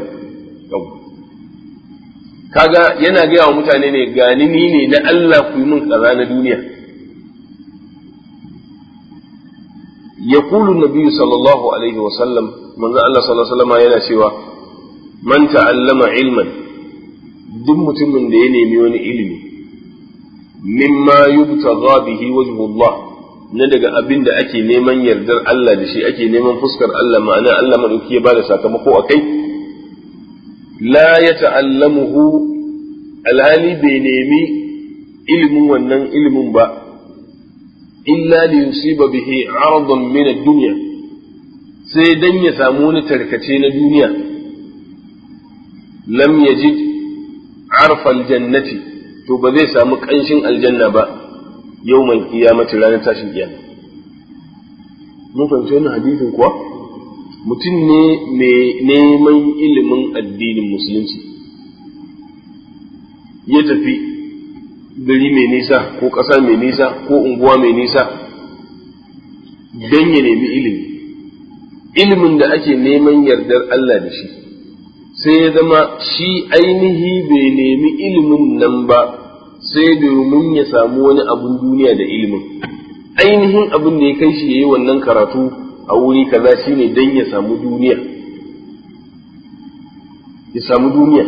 Speaker 2: Kaga yana gaya wa mutane ne gani ni ne na Allah, ku yi min kaza na duniya. يقول النبي صلى الله عليه وسلم من الله صلى الله عليه وسلم yana cewa man ta'allama ilman, duk mutumin da ya nemi wani ilimi, mimma yubtagha bihi wajhu Allah, na daga abin da ake neman yardar Allah da shi, ake neman fuskar Allah, ma'ana Allah madauki ya bada sakamako akai, la yata'allamuhu, alhali bai nemi ilimin wannan ilimin ba, illa li yusiba bihi aradan min ad-dunya, sai dan ya samu wani tarkace na duniya, lam yajid arfa al-jannati, to ba zai samu kanshin aljanna ba yawmal qiyamati, ranar tashin kiyama. Mun fahimci wannan hadisin kuwa? Mutum ne mai neman ilimin addinin musulunci, ya tafi gari mai nisa ko ƙasa mai nisa ko unguwa mai nisa don ya nemi ilimi, ilimin da ake neman yardar Allah da shi, sai ya zama shi ainihi bai nemi ilimin nan ba sai domin ya samu wani abun duniya da ilimin. Ainihin abin da ya kai shi ya yi wannan karatu a wuri kaza shine don ya samu duniya, ya samu duniya,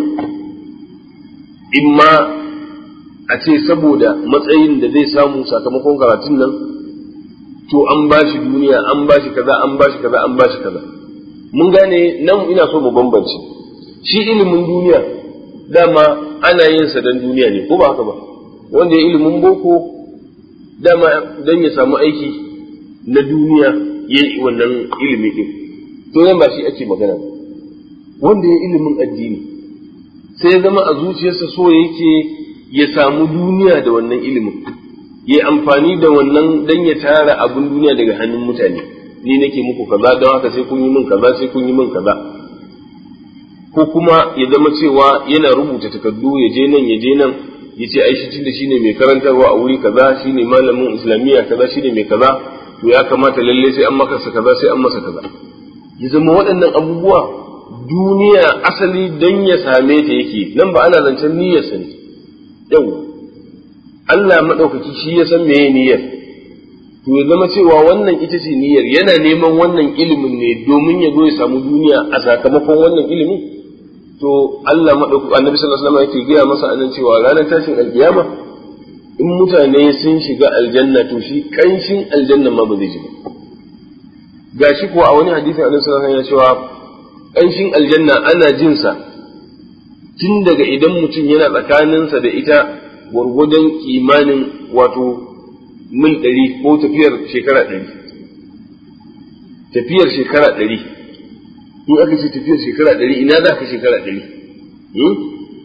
Speaker 2: imma a ce saboda matsayin da zai samu sakamakon karatun nan, to an ba shi duniya, an ba shi kaza, an ba shi kaza, an ba shi kaza. Mun gane nan, ina so mu bambance shi ilimin duniya dama ana yin sa dan duniya ne, ko ba haka ba? Wanda ya ilimin boko dama dan ya samu aiki na duniya ya yi wannan ilimi din, to yan ba shi ake magana ba. Wanda ya ilimin addini sai ya zama a zuciyarsa so yake ya samu duniya da wannan ilimin, ya amfani da wannan dan ya tara abin duniya daga hannun mutane. Ni nake muku kaza don haka sai kun yi min kaza, sai kun yi min kaza. ko kuma ya zama cewa yana rubuta takardu ya je nan ya je nan ya ce ai shi tunda shine mai karantarwa a wuri kaza shine malamin islamiyya kaza shine mai kaza to ya kamata lalle sai an maka kaza sai an masa kaza ya zama waɗannan abubuwa duniya asali dan ya same ta yake nan ba ana zancen niyyar sa ne yau Allah madaukaki shi ya san meye niyyar to ya zama cewa wannan ita ce niyyar yana neman wannan ilimin ne domin ya zo ya samu duniya a sakamakon wannan ilimin to Allah madaukaki annabi sallallahu alaihi wasallam yake gaya masa anan cewa ranar tashin alkiyama in mutane sun shiga aljanna to shi kanshin aljanna ma ba zai ji ba gashi ko a wani hadisi annabi sallallahu alaihi wasallam ya cewa kanshin aljanna ana jin sa tun daga idan mutum yana tsakaninsa da ita gwargwadon kimanin wato mil 100 ko tafiyar shekara 100 tafiyar shekara 100 in aka ce tafiyar shekara 100 ina za ka shekara 100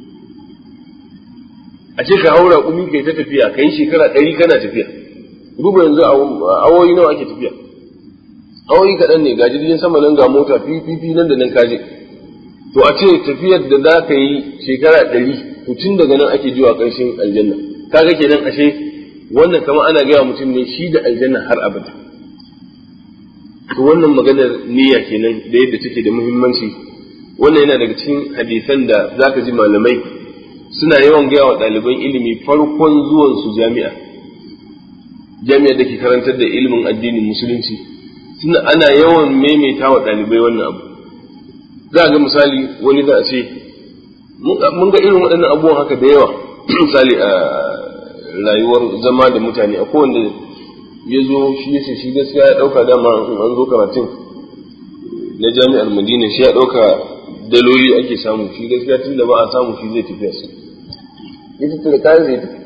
Speaker 2: a ce ka haura kumi kai ta tafiya kai shekara 100 kana tafiya duba yanzu awoyi nawa ake tafiya awoyi kaɗan ne ga jirgin sama nan ga mota fifi nan da nan kaje to a ce tafiyar da za ka yi shekara 100 to tun daga nan ake jiwa ƙarshen aljanna kaga kenan ashe wannan kamar ana gaya mutum ne shi da aljanna har abada to wannan maganar niyya kenan da yadda take da muhimmanci wannan yana daga cikin hadisan da zaka ji malamai suna yawan gaya wa ɗaliban ilimi farkon zuwan su jami'a da ke karantar da ilimin addinin musulunci tunda ana yawan maimaita wa ɗalibai wannan abu za ga misali wani za a ce mun ga irin waɗannan abubuwan haka da yawa misali a rayuwar zama da mutane a kowanne ya zo shi yace shi gaskiya ya ɗauka dama in an zo karatun na jami'ar Madina shi ya ɗauka daloli ake samu shi gaskiya tun da ba a samu shi zai tafiya su ya tattara kayan zai tafi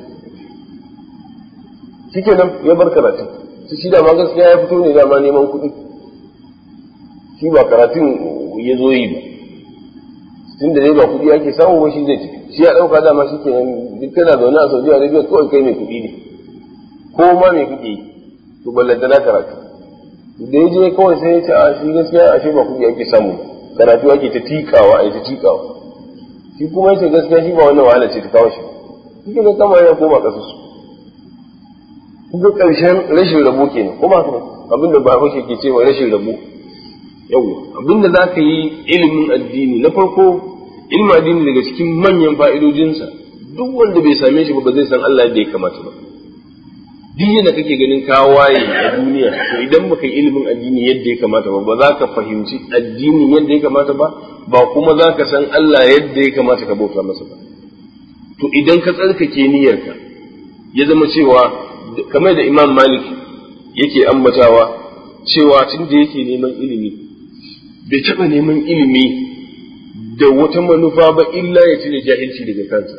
Speaker 2: shi kenan ya bar karatun shi dama gaskiya ya fito ne dama neman kuɗi shi ba karatun ya zo yi ba tun da dai ba kuɗi ake samu ba shi zai tafi shi ya ɗauka dama shi kenan duk kana zaune a Saudi Arabia kawai kai mai kuɗi ne ko ma mai kuɗi to ballanta na karatu da ya je kawai sai ya ce a shi gaskiya ashe ba kuɗi ake samu karatu ake ta tikawa a ta tikawa shi kuma ya ce gaskiya shi ba wannan wahala ce ta kawo shi shi ne kama ya koma ƙasar su kuma ƙarshen rashin rabo kenan kuma abinda ba haushe ke cewa rashin rabo yau abinda za ka yi ilimin addini na farko ilimin addini daga cikin manyan fa'idojinsa duk wanda bai same shi ba zai san Allah yadda ya kamata ba duk yadda kake ganin ka waye a duniya to idan baka yi ilimin addini yadda ya kamata ba za ka fahimci addinin yadda ya kamata ba kuma za ka san Allah yadda ya kamata ka bauta masa ba to idan ka tsarkake niyyarka ya zama cewa kamar da Imam Malik yake ambatawa cewa tun da yake neman ilimi bai taɓa neman ilimi da wata manufa ba illa ya cire jahilci daga kansa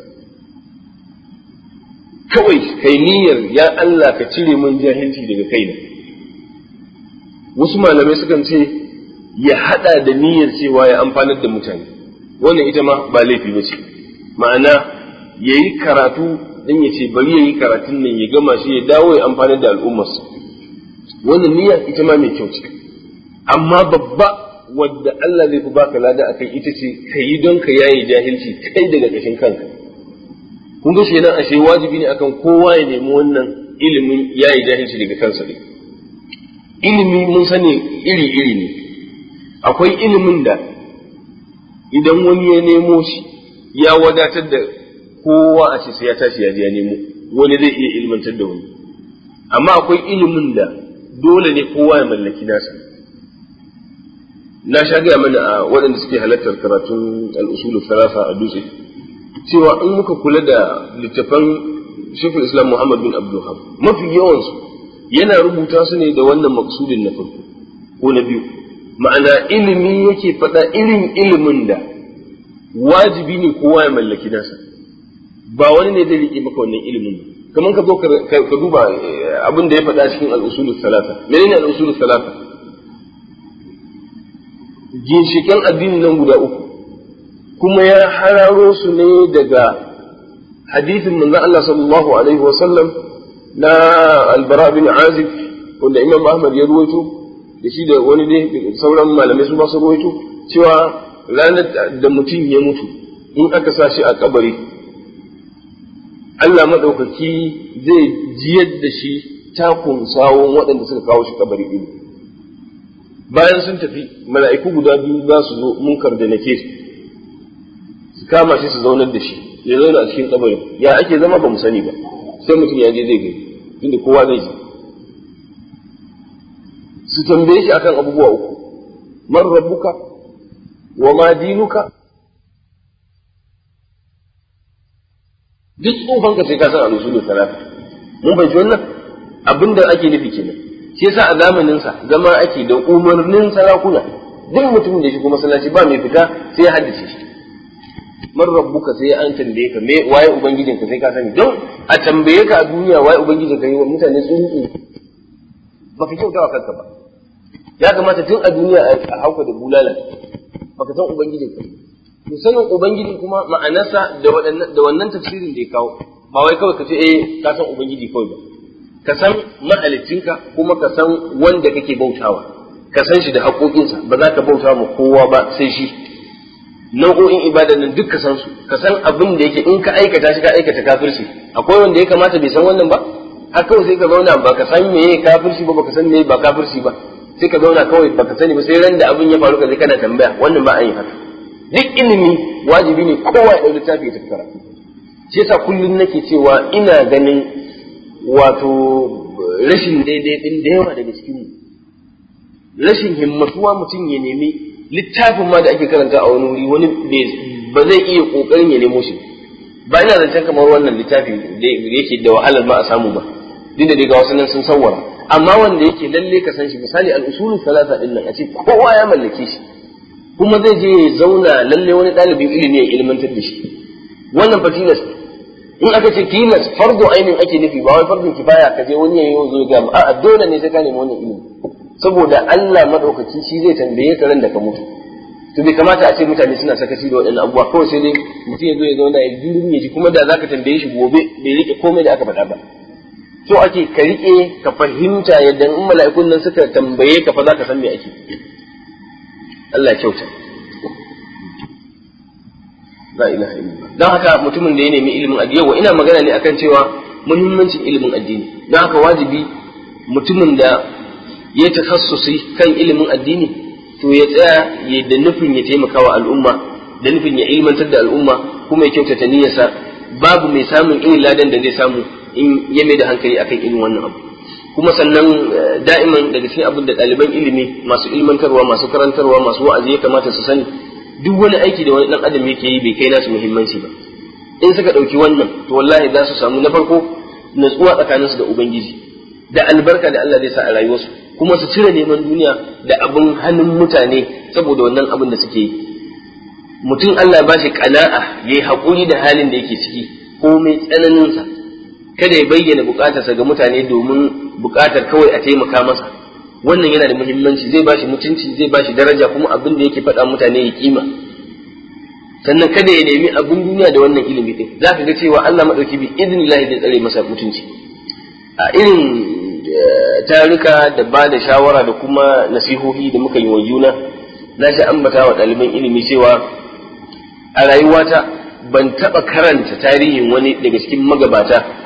Speaker 2: kawai kai niyyar ya Allah ka cire min jahilci daga kaina wasu malamai sukan ce ya hada da niyyar cewa ya amfanar da mutane wannan ita ma ba laifi ba ce ma'ana yayi karatu dan ya ce bari yayi karatun nan ya gama shi ya dawo ya amfanar da al'ummarsa wannan niyya ita ma mai kyau ce amma babba wadda Allah zai fi baka lada akai ita ce kai don ka yayi jahilci kai daga kashin kanka kun ga shi nan ashe wajibi ne akan kowa ya nemi wannan ilimin yayi jahilci daga kansa ne ilimi mun sani iri ne akwai ilimin da idan wani ya nemo shi ya wadatar da kowa a ce sai ya tashi ya je ya nemo wani zai iya ilmantar da wani amma akwai ilimin da dole ne kowa ya mallaki nasa na sha gaya mana a waɗanda suke halartar karatun al'usulu salasa a dutse cewa in muka kula da littafan Sheikhul Islam Muhammad bin Abdul Wahhab mafi yawansu yana rubuta su ne da wannan maksudin na farko ko na biyu ma'ana ilimi yake faɗa irin ilimin da wajibi ne kowa ya mallaki nasa ba wani ne zai riƙe maka wannan ilimin kamar ka zo ka duba abin da ya faɗa cikin al'usul salata menene al'usul salata ginshiƙen addini nan guda uku kuma ya hararo su ne daga hadithin manzon Allah sallallahu alaihi wa sallam na al-Bara bin Azib wanda Imam Ahmad ya ruwaito da shi da wani dai sauran malamai su ba su ruwaito cewa ranar da mutum ya mutu in aka sa shi a kabari Allah maɗaukaki zai jiyar da shi takun sawon waɗanda suka kawo shi kabari ɗin. Bayan sun tafi, mala'iku guda biyu za su zo munkar da nake su kama shi su zaunar da shi, ya zauna a cikin kabarin. Ya ake zama ba mu sani ba, sai mutum ya je zai gani, inda kowa zai ji. Su tambaye shi akan abubuwa uku, man rabbuka wa ma dinuka. Duk tsofanka sai ka san al-usulul salata. Mun bai wannan abinda ake nufi kenan. Shi yasa a zamanin sa zama ake da umarnin sarakuna. Duk mutumin da shi kuma masallaci ba mai fita sai ya haddace shi. Man rabbuka sai an tambaye ka me waye ubangijinka sai ka sani. Don a tambaye ka a duniya waye ubangijinka yi wa mutane tsuntsu. Baka kyauta wa kanka ba. Ya kamata tun a duniya a hauka da bulala. Baka san ubangijinka. To sanin ubangiji kuma ma'anarsa da wannan tafsirin da ya kawo ba wai kawai ka ce ka san ubangiji kawai ba ka san mahalicinka kuma ka san wanda kake bautawa ka san shi da haƙoƙinsa ba za ka bauta ma kowa ba sai shi nau'o'in ibadan nan duk ka san su ka san abin da yake in ka aikata shi ka aikata kafirci akwai wanda ya kamata bai san wannan ba har kawai sai ka zauna ba ka san meye kafirci ba ka san meye ba kafirci ba sai ka zauna kawai ba ka sani ba sai ran da abin ya faru ka je kana tambaya wannan ba a yi haka duk ilimi wajibi ne kowa ya ɗau littafi ya tafi karatu shi yasa kullum nake cewa ina ganin wato rashin daidai din da yawa daga cikin mu rashin himmatuwa mutum ya nemi littafin ma da ake karanta a wani wuri wani ba zai iya kokarin ya nemo shi ba ina zancen kamar wannan littafi da yake da wahalar ma a samu ba duk da ga wasu nan sun sawwara amma wanda yake lalle ka san shi misali al-usulul salasa din nan a ce kowa ya mallake shi kuma zai je ya zauna lalle wani ɗalibin ilimi ya ilmantar da shi wannan fa tilas in aka ce tilas fardu ainin ake nufi ba wai fardu kifaya ka je wani yayi zo ga a'a dole ne sai ka nemi wannan ilimi saboda Allah madaukaki shi zai tambaye ka ran da ka mutu to bai kamata a ce mutane suna sakaci da waɗannan abubuwa kawai sai dai mutum ya zo ya zauna ya girin ya ji kuma da zaka tambaye shi gobe bai rike komai da aka faɗa ba so ake ka rike ka fahimta yadda in mala'ikun nan suka tambaye ka fa zaka san me ake Allah ya kyauta la ilaha illallah dan haka mutumin da ya nemi ilimin addini ina magana ne akan cewa muhimmancin ilimin addini dan haka wajibi mutumin da ya takassusi kan ilimin addini to ya tsaya ya da nufin ya taimaka wa al'umma da nufin ya ilmantar da al'umma kuma ya kyautata niyyarsa babu mai samun irin ladan da zai samu in ya mai da hankali akan irin wannan abu kuma sannan da'iman daga cikin abin da ɗaliban ilimi masu ilmantarwa masu karantarwa masu wa'azi ya kamata su sani duk wani aiki da wani ɗan adam yake yi bai kai nasu muhimmanci ba in suka ɗauki wannan to wallahi za su samu na farko natsuwa tsakaninsu da ubangiji da albarka da Allah zai sa a rayuwarsu kuma su cire neman duniya da abin hannun mutane saboda wannan abin da suke yi mutum Allah ya bashi kana'a yayi haƙuri da halin da yake ciki komai tsananinsa kada ya bayyana bukatarsa ga mutane domin bukatar kawai a taimaka masa wannan yana da muhimmanci zai bashi mutunci zai bashi daraja kuma abin da yake faɗa mutane ya kima sannan kada ya nemi abin duniya da wannan ilimi din zaka ga cewa Allah madauki bi idnillahi zai tsare masa mutunci a irin tarika da ba da shawara da kuma nasihohi da muka yi wa juna na shi ambata wa ɗaliban ilimi cewa a rayuwata ban taɓa karanta tarihin wani daga cikin magabata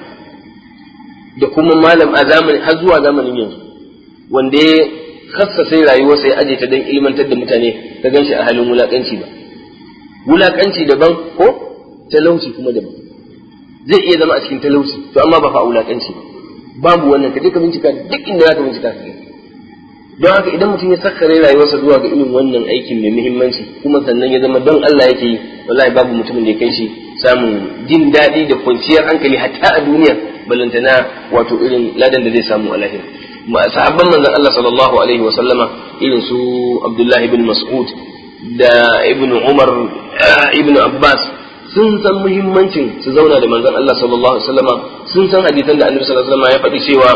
Speaker 2: da kuma malam a zamani har zuwa zamanin yanzu wanda ya khassasa rayuwarsa ya aje ta don ilmantar da mutane ka ganshi a halin wulakanci ba wulakanci daban ko talauci kuma daban zai iya zama a cikin talauci to amma ba fa wulakanci ba babu wannan ka je ka bincika duk inda zaka bincika ka don haka idan mutum ya sakkare rayuwarsa zuwa ga irin wannan aikin mai muhimmanci kuma sannan ya zama don Allah yake yi wallahi babu mutumin da ya kai shi samun jin daɗi da kwanciyar hankali hatta a duniya balantana wato irin ladan da zai samu a lahira sahabban manzon Allah sallallahu alaihi wa sallama irin su Abdullah ibn Mas'ud da ibn Umar ibn Abbas sun san muhimmancin su zauna da manzon Allah sallallahu alaihi wa sallama sun san hadisan da Annabi sallallahu alaihi wa sallama ya faɗi cewa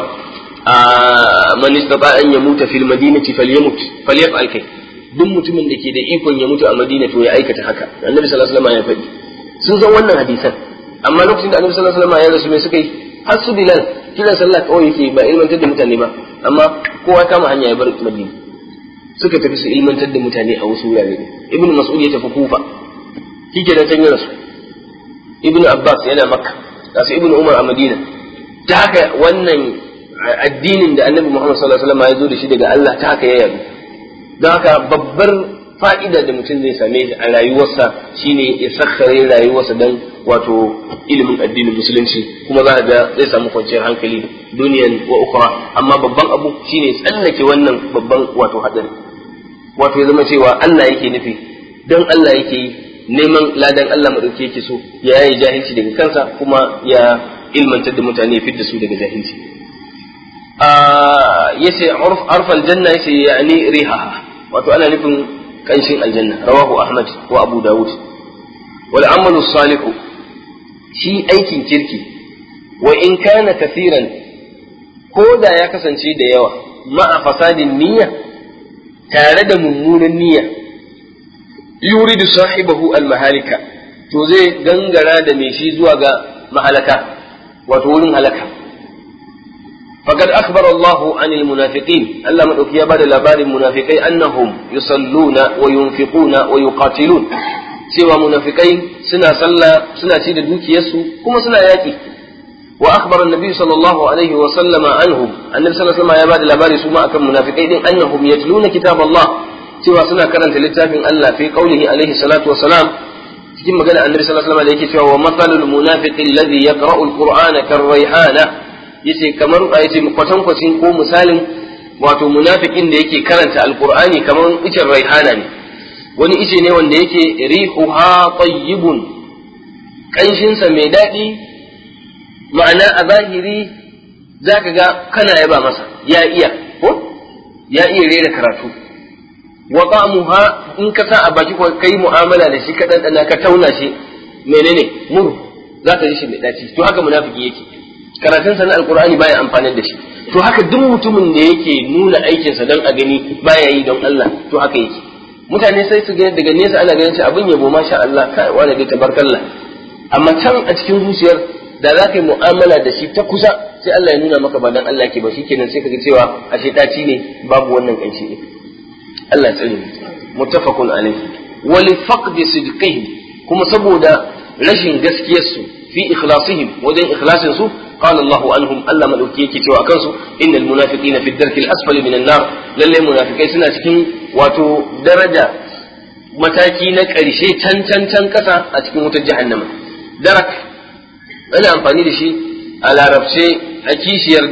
Speaker 2: man istata an yamuta fil madinati falyaf'al kai duk mutumin da ke da ikon ya mutu a Madina to ya aikata haka Annabi sallallahu alaihi wa sallama ya faɗi sun san wannan hadisan amma lokacin da Annabi sallallahu alaihi wa sallama ya rasu me suka yi har su Bilal kiran sallah kawai yake ba ilmantar da mutane ba amma kowa kama hanya ya bar Madina suka tafi su ilmantar da mutane a wasu wurare. Ibn Mas'ud ya tafi Kufa, shike da can ya rasu. Ibn Abbas yana Makka, gasu Ibn Umar a Madina. Ta haka wannan addinin da Annabi Muhammad sallallahu alaihi wasallam ya zo da shi daga Allah ta haka ya yadu. Don haka babbar fa'ida da mutum zai same a rayuwarsa shine ya sakkare rayuwarsa dan wato ilimin addinin musulunci, kuma za ga zai samu kwanciyar hankali duniyan wa ukhra. Amma babban abu shine tsallake wannan babban wato hadari, wato ya zama cewa Allah yake nufi, dan Allah yake yi, neman ladan Allah madauki yake so, ya yayi jahilci daga kansa kuma ya ilmantar da mutane, ya fidda su daga jahilci. Yace arfal janna yace yani rihaha, wato ana nufin kanshin aljanna. Rawahu Ahmad wa Abu Dawud. Wal amalu salihu, shi aikin kirki, wa in kana kathiran, ko da ya kasance da yawa, ma'a fasadin niyya, tare da mummunan niyya, yuridu sahibahu al-mahalika, to zai gangara da mai shi zuwa ga mahalaka, wato wurin halaka. فقد أخبر الله عن المنافقين ألا مدوك يا بعد لبار المنافقين أنهم يصلون وينفقون ويقاتلون. سوى منافقين سنة صلى سنة سيد دوك يسو كما سنة ياتي. وأخبر النبي صلى الله عليه وسلم عنهم النبي صلى الله عليه وسلم يا بعد لبار سماء كم منافقين أنهم يتلون كتاب الله سوى سنة كرنت للتابع الله في قوله عليه الصلاة والسلام كما قال النبي صلى الله عليه وسلم ومثل المنافق الذي يقرأ القرآن كالريحانة yace kamar yace kwatankwacin ko misalin wato munafikin da yake karanta alqur'ani kamar icen raihana ne, wani ice ne wanda yake rihuha tayyibun, kanshin sa mai dadi, ma'ana a zahiri zaka ga kana yaba masa, ya iya rera karatu. Wa ta'muha, in ka sa a baki ko kai mu'amala da shi ka dandana ka tauna shi menene muru, zaka ji shi mai daci. To haka munafiki yake, karatun sa na alqur'ani baya amfani da shi. To haka duk mutumin da yake nuna aikin sa don a gani baya yi don Allah, to haka yake. Mutane sai su ga daga nesa ana ganin shi abin yabo, masha Allah, kai wani dai tabarkallah, amma can a cikin zuciyar da za ka yi mu'amala da shi ta kusa sai Allah ya nuna maka ba dan Allah ke ba, shikenan sai ka ga cewa ashe daci ne, babu wannan kanshi ne. Allah ya tsare mu. Muttafaqun alayhi. Wa li faqdi sidqihim, kuma saboda rashin gaskiyarsu fi ikhlasihim, wajen ikhlasin su, قال الله عنهم ألا ملوكي كتوا أكنسو إن المنافقين في الدرك الأسفل من النار. للي منافقين سنة سكين واتو درجة متاكينك أريشي تن كسا أتكين متجهنم. درك أنا أمفاني لشي على ربشي أكيشير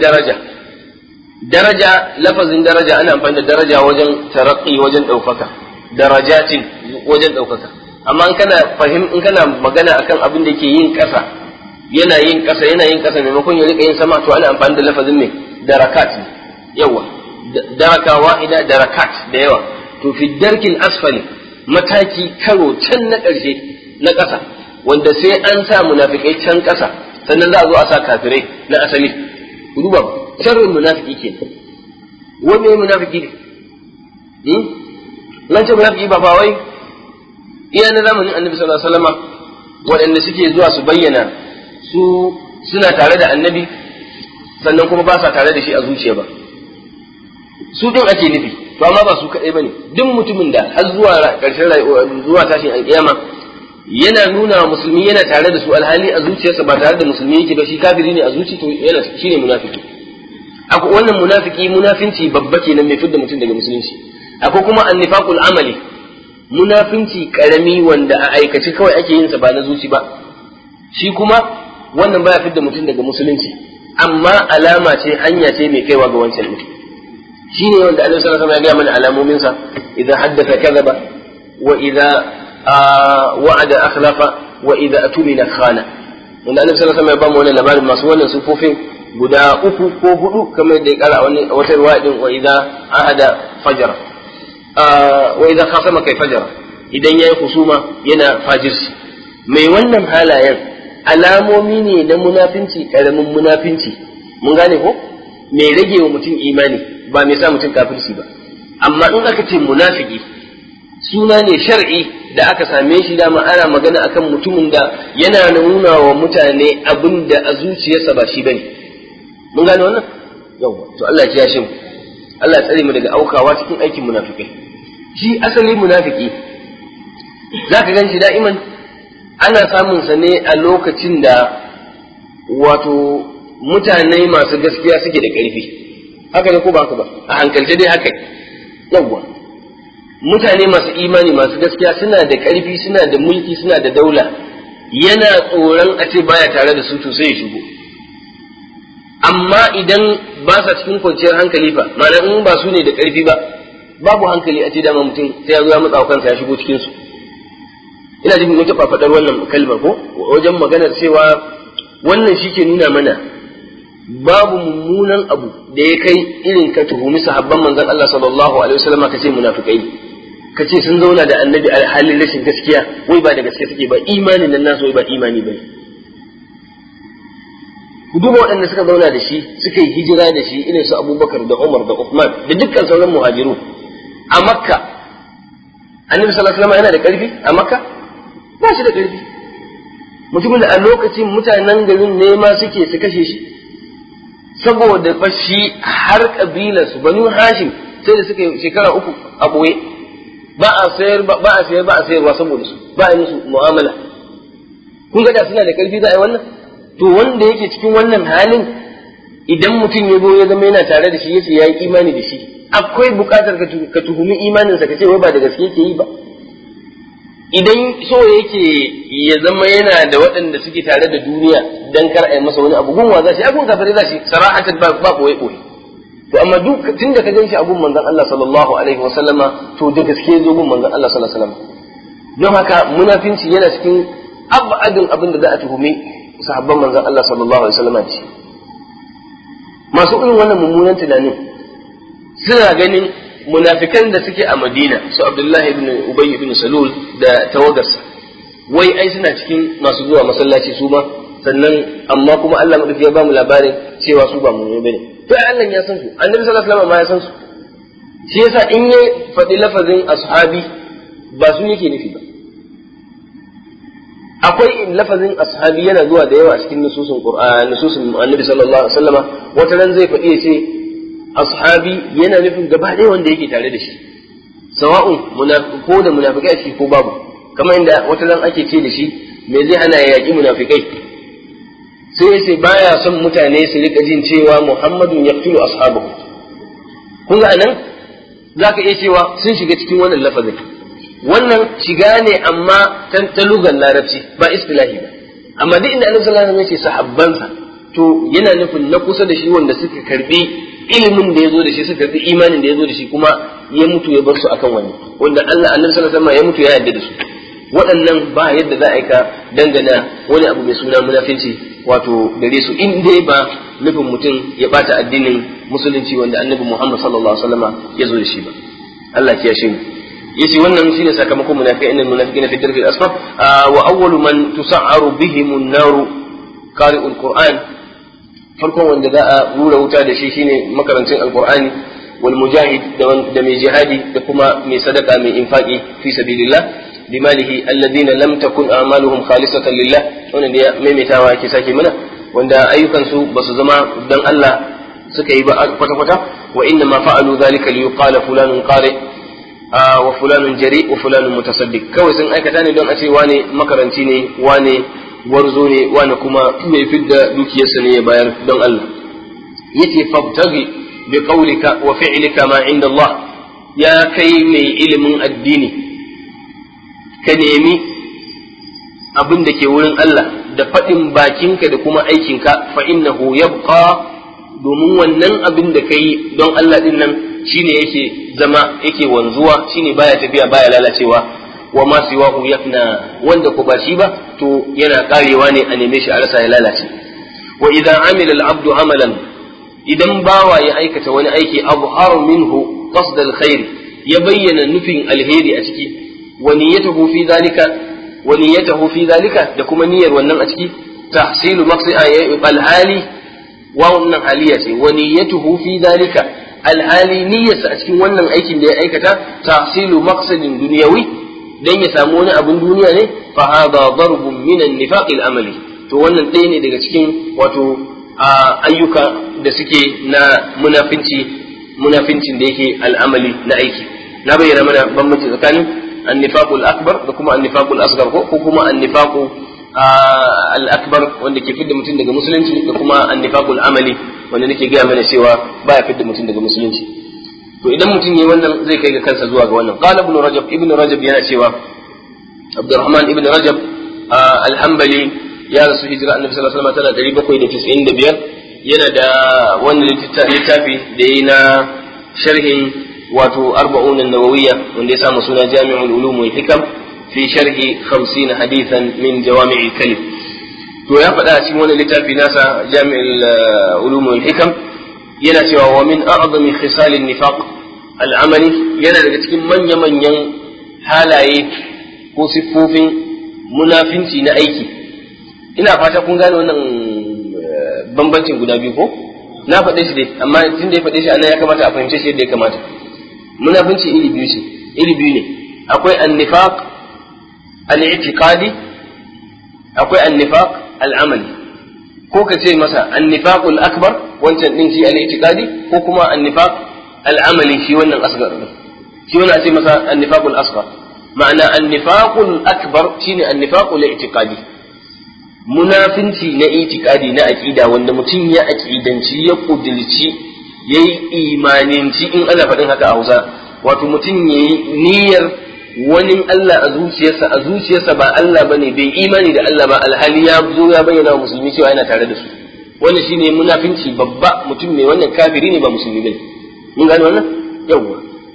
Speaker 2: درجة لفظ درجة أنا أمفاني درجة وجن ترقي وجن أوفك درجات وجن أوفك. أما إن كان فهم إن كان مغانا أكن أبن ديكي ين كسا yana yin kasa maimakon ya rika yin sama, to ana amfani da lafazin ne darakat, yawa daraka wahida darakat da yawa. To fi darkil asfali, mataki karo can na ƙarshe na ƙasa, wanda sai an sa munafikai can ƙasa sannan za a zo a sa kafirai na asali. Ku duba sharrin munafiki kenan. Wanne munafiki ne? Nan ce munafiki ba fa wai iya na zamanin Annabi sallallahu alaihi wasallama waɗanda suke zuwa su bayyana su suna tare da annabi sannan kuma ba sa tare da shi a zuciya ba, su din ake nufi. To amma ba su kaɗai bane, duk mutumin da har zuwa ƙarshen rayuwa zuwa tashin alƙiyama yana nuna wa musulmi yana tare da su alhali a zuciyarsa ba tare da musulmi yake ba, shi kafiri ne a zuci, to yana shine munafiki. Akwai wannan munafiki, munafinci babba kenan mai fidda mutum daga musulunci. Akwai kuma annifaqul amali, munafinci karami wanda a aikace kawai ake yin sa ba na zuci ba, shi kuma wannan baya fidda mutum daga musulunci, amma alama ce, hanya ce mai kaiwa ga wancan mutum. Shi ne wanda Allah sallallahu alaihi wasallam ya gaya mana alamomin sa: idan haddatha kadhaba, wa idza wa'ada akhlafa, wa idza atumina khana. Wanda Allah sallallahu alaihi wasallam ya ba mu wannan labarin masu wannan sufofin guda 3 ko 4 kamar da ya kara a wata riwaya din, wa idza ahada fajara, wa idza khasama kai fajara, idan yayi husuma yana fajirci. Mai wannan halayen alamomi ne na munafinci, karamin munafinci, mun gane ko? Mai rage wa mutum imani, ba mai sa mutum kafirci ba. Amma in aka ce munafiki, suna ne shar'i da aka same shi, dama ana magana akan mutumin da yana nuna wa mutane abin da a zuciyarsa ba shi bane. Mun gane wannan? Yawwa, to Allah ya kiyashe mu. Allah ya tsare mu daga aukawa cikin aikin munafikai. Shi asali munafiki zaka gan shi da'iman ana samun sa ne a lokacin da wato mutane masu gaskiya suke da ƙarfi. Haka ne ko ba haka ba? A hankalce dai haka. Yawwa. Mutane masu imani masu gaskiya suna da ƙarfi, suna da mulki, suna da daula. Yana tsoron a ce baya tare da su to sai ya shigo. Amma idan ba sa cikin kwanciyar hankali fa, ma'ana in ba su ne da ƙarfi ba, babu hankali a ce dama mutum sai ya zo ya matsa kansa ya shigo cikin su. Ina jin mun taɓa faɗar wannan kalmar ko wajen maganar cewa wannan shi ke nuna mana babu mummunan abu da ya kai irin ka tuhumi sahabban manzon Allah sallallahu alaihi wasallam ka ce munafikai, ka ce sun zauna da annabi a halin rashin gaskiya, wai ba da gaske suke ba, imanin nan nasu wai ba imani bane. Ku duba waɗanda suka zauna da shi suka yi hijira da shi irin su Abubakar da Umar da Uthman da dukkan sauran muhajiru a Makka. Annabi sallallahu alaihi wasallam yana da ƙarfi a Makka? Ba shi da ƙarfi. Mutumin da a lokacin mutanen garin ne ma suke su kashe shi saboda fa shi har kabilar su Banu Hashim sai da suka yi shekara 3 a boye, ba a sayarwa saboda su, ba a yi musu mu'amala. Kun ga da suna da ƙarfi za a yi wannan? To wanda yake cikin wannan halin idan mutum ya zo ya zama yana tare da shi yace yayi imani da shi, akwai buƙatar ka tuhumi imaninsa ka ce wai ba da gaske yake yi ba. Idan so yake ya zama yana da waɗanda suke tare da duniya dan kar a yi masa wani abu gunwa za shi, agun kafare za shi sara'atan ba koyi koyi. To amma duk tun da ka gan shi a gun manzon Allah sallallahu alaihi wasallama to da gaske zo gun manzon Allah sallallahu alaihi wasallam. Don haka munafinci yana cikin abadin abin da za a tuhumi sahabban manzon Allah sallallahu alaihi wasallam ce. Masu irin wannan mummunan tunanin suna ganin munafikan da suke a Madina su Abdullah ibn Ubay ibn Salul da tawagarsa wai ai suna cikin masu zuwa masallaci su ma, sannan amma kuma Allah madauki ya ba mu labarin cewa su ba mu'mini bane. To ai Allah ya san su, Annabi sallallahu alaihi wasallam ma ya san su. Shi yasa in ya faɗi lafazin ashabi ba su yake nufi ba. Akwai lafazin ashabi yana zuwa da yawa a cikin nususun Qur'ani, nususun Annabi sallallahu alaihi wasallama, wata ran zai faɗi ya ce ashabi yana nufin gaba ɗaya wanda yake tare da shi, sawa'un ko da munafikai a ciki ko babu, kamar inda wata ran ake ce da shi me zai hana ya yaƙi munafikai, sai ya ce baya son mutane su rika jin cewa Muhammadun yaqtulu ashabahu. Kun ga anan zaka iya cewa sun shiga cikin wannan lafazin. Wannan shiga ne amma ta lugar larabci ba istilahi ba, amma duk inda Annabi sallallahu alaihi wasallam ya ce sahabbansa to yana nufin na kusa da shi wanda suka karbi ilimin da ya zo da shi, suka karbi imanin da ya zo da shi kuma ya mutu ya bar su akan wani wanda Allah Annabi sallallahu alaihi wasallam ya mutu ya yarda da su. Waɗannan ba yadda za a yi ka dangana wani abu mai suna munafinci wato gare su in dai ba nufin mutum ya bata addinin musulunci wanda Annabi Muhammad sallallahu alaihi wasallam ya zo da shi ba. Allah ya shi yace wannan shine sakamakon munafiqai, innal munafiqina fi darkil asfal wa awwalu man tus'aru bihim an-nar qari'ul qur'an. Farkon wanda za a rura wuta da shi shine makarancin alqur'ani wal mujahid da mai jihadi da kuma mai sadaka mai infaqi fi sabilillah bimalihi alladhina lam takun a'maluhum khalisatan lillah. Wannan da maimaitawa yake sake mana wanda ayyukan su basu zama dan Allah suka yi ba kwata kwata, wa inna ma fa'alu dhalika liyuqala fulanun qari wa fulanun jari wa fulanun mutasaddiq. Kawai sun aikata ne don a ce wane makaranci ne, wane warzo ne, wane kuma mai fidda dukiyarsa ne ya bayar don Allah. Yace fabtaghi bi qawlika wa fi'lika ma inda Allah, ya kai mai ilimin addini ka nemi abin da ke wurin Allah da faɗin bakinka da kuma aikinka, fa innahu yabqa, domin wannan abin da kai don Allah din nan shine yake zama yake wanzuwa, shine baya tafiya baya lalacewa. Wa ma siwahu yafna, wanda ko ba shi ba to yana karewa ne a neme shi a rasa ya lalace. Wa idan amila al-abdu amalan, idan bawa ya aikata wani aiki abharu minhu qasd al-khair, ya bayyana nufin alheri a ciki, wa niyyatuhu fi dhalika da kuma niyyar wannan a ciki, tahsilu maqsadi al-hali wa wannan haliya ce, wa niyyatuhu fi dhalika alhali niyyarsa a cikin wannan aikin da ya aikata tahsilu maqsadin dunyawi, dan ya samu wani abin duniya ne, fa hada darbun min an-nifaq al-amali. To wannan ɗaya ne daga cikin wato ayyuka da suke na munafinci munafincin da yake al'amali na aiki. Na bayyana mana bambanci tsakanin annifaqul akbar da kuma annifaqul asghar ko kuma annifaqu al-akbar wanda ke fidda mutum daga musulunci da kuma annifaqul amali wanda nake gaya mana cewa baya fidda mutum daga musulunci. To idan mutum yayi wannan zai kai ga kansa zuwa ga wannan. Qala ibn Rajab yana cewa Abdurrahman ibn Rajab al-Hanbali ya rasu hijira annabi sallallahu alaihi wasallam tana 795 yana da wannan littafi da yayi na sharhin wato 40 an-nawawiyya wanda ya samu suna Jami'ul Ulum wal Hikam fi sharhi 50 hadithan min jawami'il kalim. To ya faɗa a cikin wannan littafi nasa Jami'ul Ulum wal Hikam yana cewa wa min a'zami khisal an-nifaq al-amali yana daga cikin manya-manyan halaye ko siffofin munafinci na aiki. Ina fata kun gane wannan bambancin guda biyu ko na faɗe shi dai amma tun da ya faɗe shi anan ya kamata a fahimce shi yadda ya kamata. Munafinci iri biyu ne akwai annifaq al-i'tiqadi akwai annifaq al-amali ko ka ce masa annifaqul akbar wancan din shi al-i'tiqadi ko kuma annifaq al-amali shi wannan asghar shi wannan a ce masa annifaqul asghar. ma'ana annifaqul akbar shine annifaqul i'tiqadi munafinci na itikadi na aqida wanda mutum ya aqidanci ya kudilci yayi imaninci in ana faɗin haka a Hausa wato mutum yayi niyyar wani Allah a zuciyarsa ba Allah bane bai imani da Allah ba alhali ya zo ya bayyana wa musulmi cewa yana tare da su wannan shine munafinci babba mutum ne wannan kafiri ne ba musulmi bane mun gane wannan yawa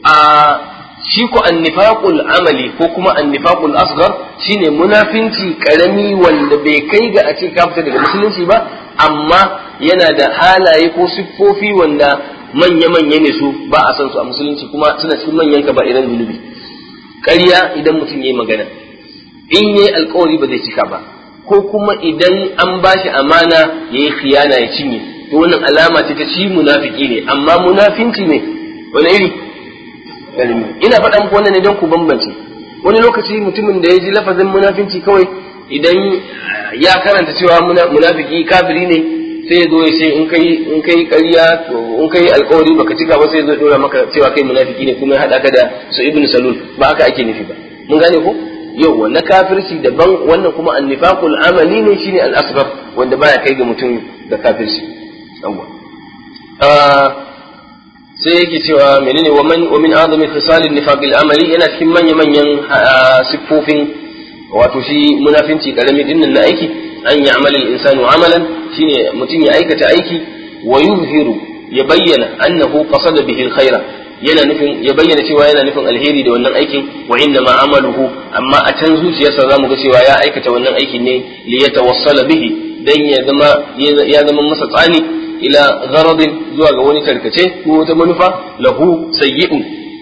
Speaker 2: shi ko annifaqul amali ko kuma annifaqul asghar shine munafinci karami wanda bai kai ga a ce ka fita daga musulunci ba amma yana da halaye ko siffofi wanda manya ne su ba a san su a musulunci kuma suna cikin manyan kaba'iran zunubi. Ƙarya idan mutum yayi magana in yayi alƙawari ba zai cika ba ko kuma idan an bashi amana yayi khiyana ya cinye to wannan alama ce ta shi munafiki ne amma munafinci ne wani iri ina faɗa muku wannan ne don ku bambance. Wani lokaci mutumin da ya ji lafazin munafinci kawai idan ya karanta cewa munafiki kafiri ne sai ya zo ya ce in kai ƙarya in kai alƙawari baka cika ba sai ya zo ya dora maka cewa kai munafiki ne kuma ya haɗa ka da su ibnu salul ba haka ake nufi ba mun gane ko yau na kafirci daban wannan kuma annifaqul amali ne shine al-asghar wanda baya kai ga mutum da kafirci yawa sai yake cewa menene wa min azami khisalin nifaqil amali yana cikin manyan siffofin wato shi munafinci karami dinnan na aiki an ya'mala al-insanu amalan shine mutum ya aikata aiki wa yuzhiru ya bayyana annahu qasada bihi al-khaira yana nufin ya bayyana cewa yana nufin alheri da wannan aikin wa inna ma amaluhu amma a can zuciyarsa zamu ga cewa ya aikata wannan aikin ne li yatawassala bihi dan ya zama masa tsani ila gharadin zuwa ga wani tarkace ko wata manufa lahu sayyi'un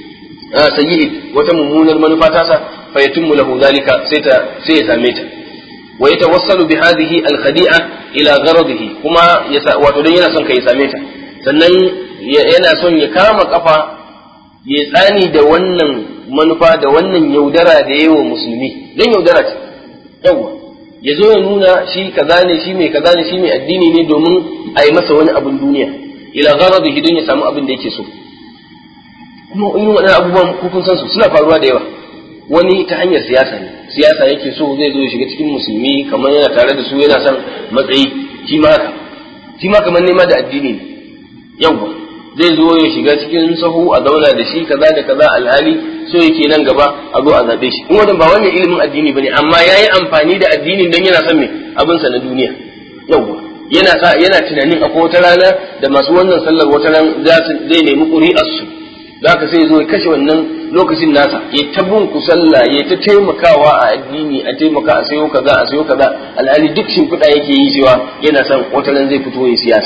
Speaker 2: wata mummunar manufa tasa fa yatimmu lahu zalika sai ya same ta wa yatawassalu bi hadhihi al-khadi'a ila gharadihi kuma wato dan yana son kai same ta sannan yana son ya kama kafa ya tsani da wannan manufa da wannan yaudara da yawa musulmi dan yaudara ce yawa ya zo ya nuna shi kaza ne shi mai kaza ne shi mai addini ne domin a yi masa wani abin duniya ila gharadihi don ya samu abin da yake so kuma irin waɗannan abubuwan kun san su suna faruwa da yawa wani ta hanyar siyasa yake so zai zo ya shiga cikin musulmi kamar yana tare da su yana son matsayi shi ma kamar nema da addini ne yawa zai zo ya shiga cikin sahu a zauna da shi kaza da kaza alhali so yake nan gaba a zo a zabe shi in wannan ba wannan ilimin addini bane amma yayi amfani da addinin dan yana son me abin sa na duniya yawa yana tunanin akwai wata rana da masu wannan sallar wata ran zai nemi ƙuri'ar su zaka sai zo ya kashe wannan lokacin nasa ya tabun ku sallah ya ta taimakawa a addini a taimaka a sayo kaza alhali duk shimfiɗa yake yi cewa yana son wata ran zai fito ya siyasa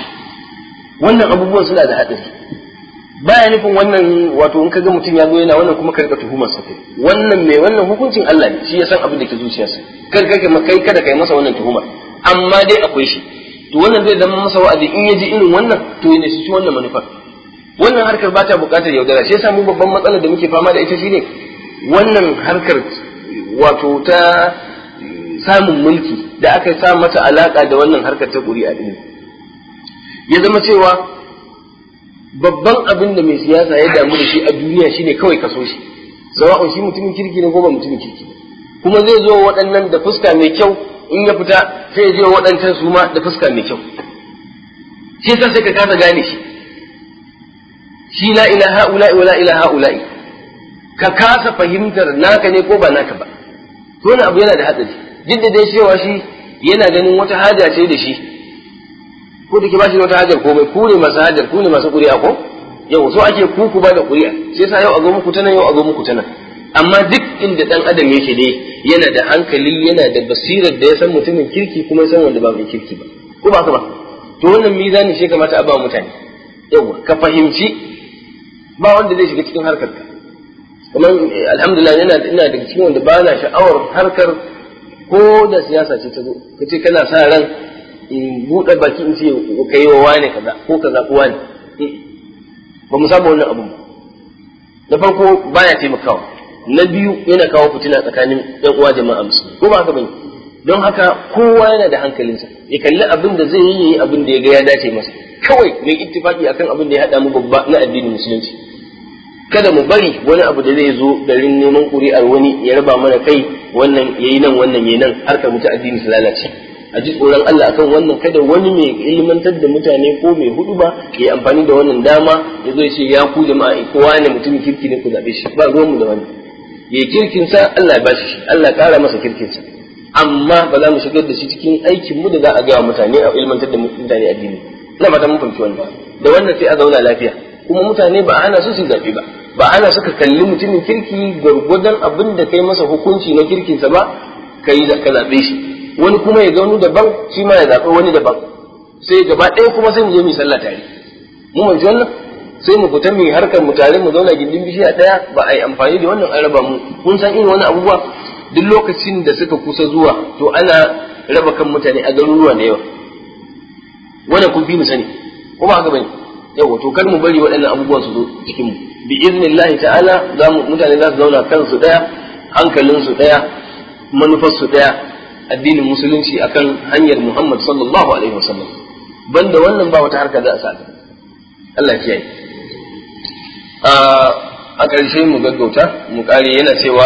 Speaker 2: wannan abubuwan suna da haɗari baya nufin wannan wato in kaga mutum ya zo yana wannan kuma ka rika tuhumar sa kai wannan mai wannan hukuncin Allah ne shi ya san abin da ke zuciyarsa kada kai masa wannan tuhuma amma dai akwai shi to wannan zai zama masa wa'azi in ya ji irin wannan to ya shi wannan manufar wannan harkar ba ta buƙatar yaudara shi yasa mu babban matsalar da muke fama da ita shine wannan harkar wato ta samun mulki da aka sa mata alaka da wannan harkar ta ƙuri'a din ya zama cewa babban abin da mai siyasa ya damu da shi a duniya shine kawai kaso shi, sawa'un shi mutumin kirki ne ko ba mutumin kirki ne, kuma zai zo waɗannan da fuska mai kyau, in ya fita sai ya je waɗancan su ma da fuska mai kyau. Shi yasa sai ka kasa gane shi la ilaha ula'i wa la ilaha ula'i, ka kasa fahimtar naka ne ko ba naka ba. To wani abu yana da hatsari, duk da dai cewa shi yana ganin wata haja ce da shi, ko da ke ba shi da wata hajar komai, ku ne masu hajar, ku ne masu ƙuri'a ko yau so ake ku ba da ƙuri'a, sai sa yau a zo muku ta nan, yau a zo muku ta nan. Amma duk inda ɗan adam yake dai yana da hankali, yana da basirar da ya san mutumin kirki kuma ya san wanda ba mai kirki ba, ko ba ka ba. To wannan mizani shi kamata a ba mutane, yawa ka fahimci ba wanda zai shiga cikin harkar ka. Kamar alhamdulillah ina da cikin wanda ba na sha'awar harkar ko da siyasa ce ta zo, ka ce kana sa ran in buɗe baki in ce ka yi wa wane kaza ko kaza ko wane, ba mu saba wannan abu. Na farko baya taimakawa, na biyu yana kawo fitina tsakanin ɗan uwa jama'a musulmi, ko ba haka bane. Don haka kowa yana da hankalinsa, ya kalli abin da zai yi abin da ya ga ya dace masa, kawai mai ittifaki akan abin da ya haɗa mu babba na addinin musulunci. Kada mu bari wani abu da zai zo garin neman ƙuri'ar wani ya raba mana kai, wannan yayi nan wannan yayi nan, har ka mutu addini su lalace. A ji tsoron Allah akan wannan, kada wani mai ilmantar da mutane ko mai hudu ba ya amfani da wannan dama ya zo ya ce ya ku jama'a kowa ne mutumin kirki ne ku zaɓe shi, ba ruwanmu da wani. Ya kirkin sa Allah ya bashi shi, Allah ya ƙara masa kirkin sa. Amma ba za mu shigar da shi cikin aikin mu da za a gaya mutane a ilmantar da mutane addini. Ina fata mun fahimci wannan. Da wannan sai a zauna lafiya. Kuma mutane ba ana so su zaɓe ba, ba ana suka kalli mutumin kirki gwargwadon abin da kai masa hukunci na kirkinsa ba, ka yi ka zaɓe shi. Wani kuma ya zaunu daban, shi ma ya zaɓi wani daban. Sai gaba ɗaya kuma sai mu je mu sallah tare. Mu manci wannan? Sai mu fita mu harkar mu tare, mu zauna gindin bishiya ɗaya, ba a yi amfani da wannan an raba mu. Kun san irin wani abubuwa duk lokacin da suka kusa zuwa to ana raba kan mutane a garuruwa da yawa. Wannan kun fi mu sani, ko ba haka bane? Yawa to kar mu bari waɗannan abubuwan su zo cikin mu. Bi iznillahi ta'ala mutane za su zauna kansu ɗaya, hankalinsu ɗaya, manufarsu ɗaya, addinin musulunci akan hanyar Muhammad sallallahu alaihi wasallam. Banda wannan ba wata harka za a sa. Allah ya yi. A ƙarshe mu gaggauta mu kare yana cewa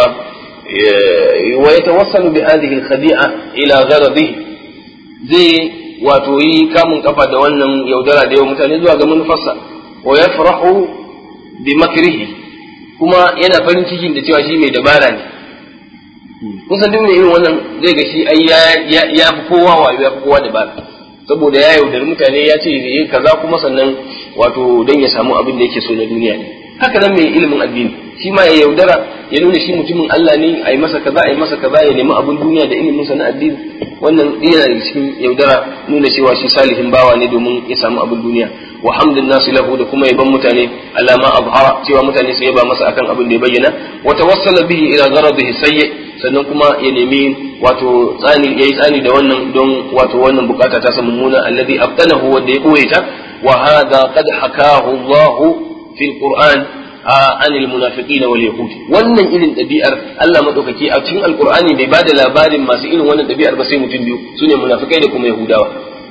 Speaker 2: wa yatawassalu bi hadhihi al-khadi'a ila gharadihi, zai wato yi kamun kafa da wannan yaudara da yau mutane zuwa ga manufarsa, wa yafrahu bi makrihi, kuma yana farin cikin da cewa shi mai dabara ne. Kusan duk mai irin wannan zai ga shi ai ya fi kowa wayo, ya fi kowa dabara, saboda ya yaudari mutane ya ce yi kaza kuma sannan wato dan ya samu abin da yake so na duniya ne. Haka nan mai ilimin addini shi ma ya yaudara, ya nuna shi mutumin Allah ne, a yi masa kaza a yi masa kaza, ya nemi abin duniya da ilimin sa na addini. Wannan yana da cikin yaudara, nuna cewa shi salihin bawa ne domin ya samu abin duniya. Wa hamdun nasu lahu, da kuma yaban mutane alama abhara, cewa mutane su yaba masa akan abin da ya bayyana. Wa tawassala bihi ila gharadihi sayyi, sannan kuma ya nemi wato yayi tsani da wannan don wato wannan bukata ta samu mummuna, alladhi abtanahu, wanda ya koye ta. Wa hadha qad hakahu Allah fi alquran anil munafiqin wal yahud. Wannan irin dabi'ar Allah madaukaki a cikin alqur'ani bai bada labarin masu irin wannan dabi'ar ba sai mutum biyu, sune munafikai da kuma yahudawa.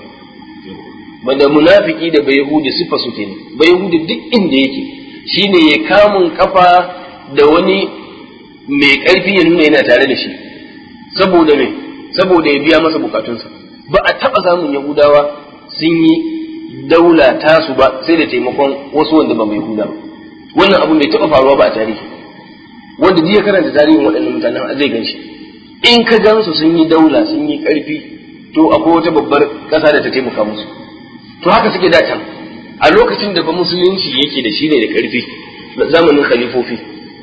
Speaker 2: Banda munafiki da bai yahudi sifa su kenan. Bai yahudi duk inda yake shine ya kamun kafa da wani mai karfi ya nuna yana tare da shi, saboda me? Saboda ya biya masa bukatunsa. Ba a taba samun yahudawa sun yi daula tasu ba sai da taimakon wasu wanda ba mai yahuda ba. Wannan abu bai taɓa faruwa ba a tarihi. Wanda ji ya karanta tarihin waɗannan mutanen zai gan shi. In ka gan su sun yi daula, sun yi ƙarfi, to akwai wata babbar ƙasa da ta taimaka musu. To haka suke da can. A lokacin da ba musulunci yake da shi ne da ƙarfi, zamanin khalifofi.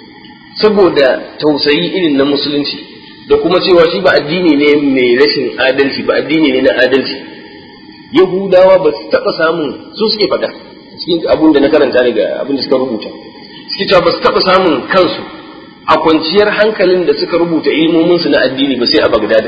Speaker 2: Saboda tausayi irin na musulunci da kuma cewa shi ba addini ne mai rashin adalci ba, addini ne na adalci. Yahudawa ba su taɓa samun, su suke faɗa cikin abin da na karanta daga abin da suka rubuta, suke cewa ba su taɓa samun kansu a kwanciyar hankalin da suka rubuta ilmominsu na addini ba sai a Bagdada,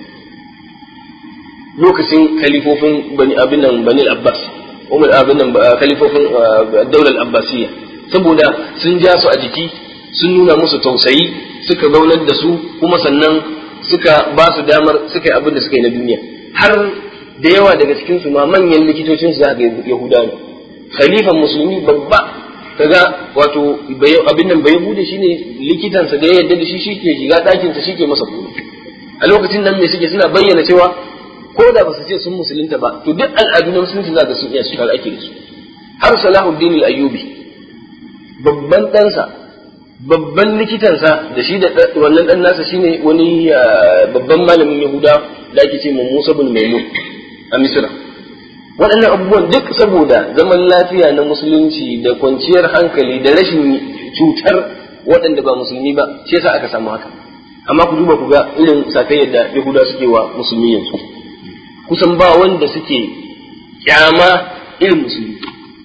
Speaker 2: lokacin kalifofin bani Abbas, kalifofin daular Abbasiyya, saboda sun ja su a jiki, sun nuna musu tausayi, suka zaunar da su, kuma sannan suka ba su damar suka yi abin da suka yi na duniya. Har da yawa daga cikin su ma manyan likitocin su za ga Yahuda ne, khalifan musulmi babba kaga wato abin nan bai bude shine likitansa da ya yarda da shi shike shiga ɗakinsa shike masa komai a lokacin nan me suke suna bayyana cewa ko da ba su ce sun musulunta ba to duk al'adu na musulunci za ga sun iya su ake da su har Salahuddin al-Ayyubi babban ɗansa babban likitansa da shi da wannan ɗan nasa shine wani babban malamin Yahuda da ake ce Musa bin Maimun a Misra waɗannan abubuwan duk saboda zaman lafiya na musulunci da kwanciyar hankali da rashin cutar waɗanda ba musulmi ba shi yasa aka samu haka amma ku duba ku ga irin sakayyar da Yahuda suke wa musulmi yanzu kusan ba wanda suke kyama irin musulmi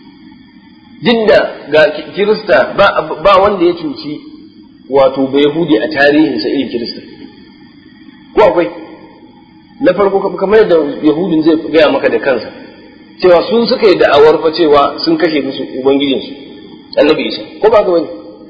Speaker 2: duk da ga Kirista ba wanda ya cuci wato ba Yahudi a tarihinsa irin Kirista ko akwai na farko kamar da Yahudin zai gaya maka da kansa cewa sun suka yi da'awar fa cewa sun kashe musu ubangijinsu annabi Isa ko ba ga wani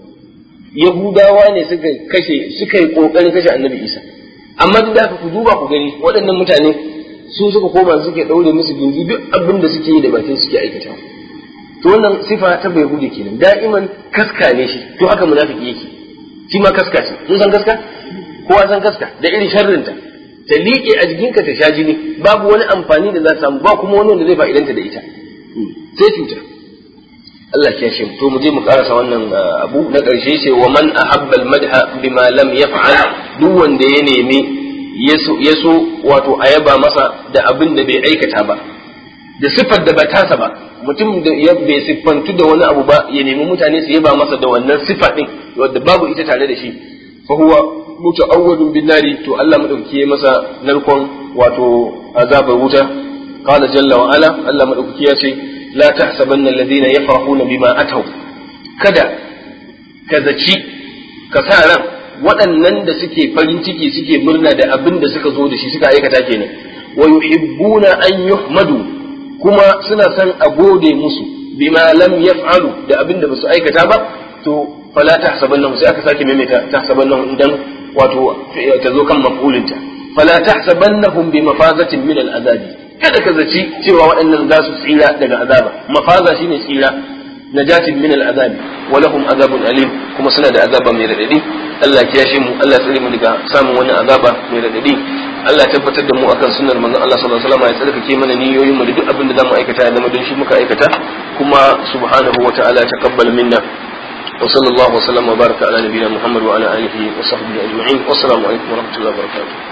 Speaker 2: Yahudawa ne suka yi kokarin kashe annabi Isa amma duk da haka ku duba ku gani waɗannan mutane su suka koma suke daure musu gindi duk abin da suke yi da bakin suke aikata to wannan sifa ta bai hude kenan da'iman kaska ne shi to haka munafiki yake shi ma kaska ce mun san kaska kowa san kaska da irin sharrinta ta liƙe a jikinka ta sha jini babu wani amfani da za ta samu ba kuma wani wanda zai fa'idanta da ita sai cuta Allah ya shi to mu je mu karasa wannan abu na ƙarshe ce wa man ahabba al-madha bima lam yaf'al duk wanda ya nemi yaso wato ayaba masa da abin da bai aikata ba da sifar da ba tasa ba mutum da ya bai siffantu da wani abu ba ya nemi mutane su yaba masa da wannan sifa din wanda babu ita tare da shi fa huwa muta'awwadun bin nari to Allah madaukaki ya masa narkon wato azabar wuta qala jalla wa ala Allah madaukaki ya ce la tahsabanna alladhina yafrahuna bima ataw kada ka zaci ka sa ran waɗannan da suke farin ciki suke murna da abin da suka zo da shi suka aikata kenan wa yuhibbuna an yuhmadu kuma suna son a gode musu bima lam yaf'alu da abin da basu aikata ba to fala tahsabannahu sai aka sake maimaita tahsabannahu idan wato ta zo kan maf'ulinta fala tahsabannahum bi mafazatin min al'azabi kada ka zaci cewa waɗannan za su tsira daga azaba mafaza shine tsira najatin min al'azabi wa lahum azabun alim kuma suna da azaba mai radadi Allah ya kiyashe mu Allah ya tsare mu daga samun wannan azaba mai radadi Allah ya tabbatar da mu akan sunnar manzon Allah sallallahu alaihi wasallam ya tsarkake mana niyoyin mu da duk abin da zamu aikata ya zama don shi muka aikata kuma subhanahu wa ta'ala taqabbal minna وصلى الله وسلم وبارك على نبينا محمد وعلى آله وصحبه أجمعين والسلام عليكم ورحمة الله وبركاته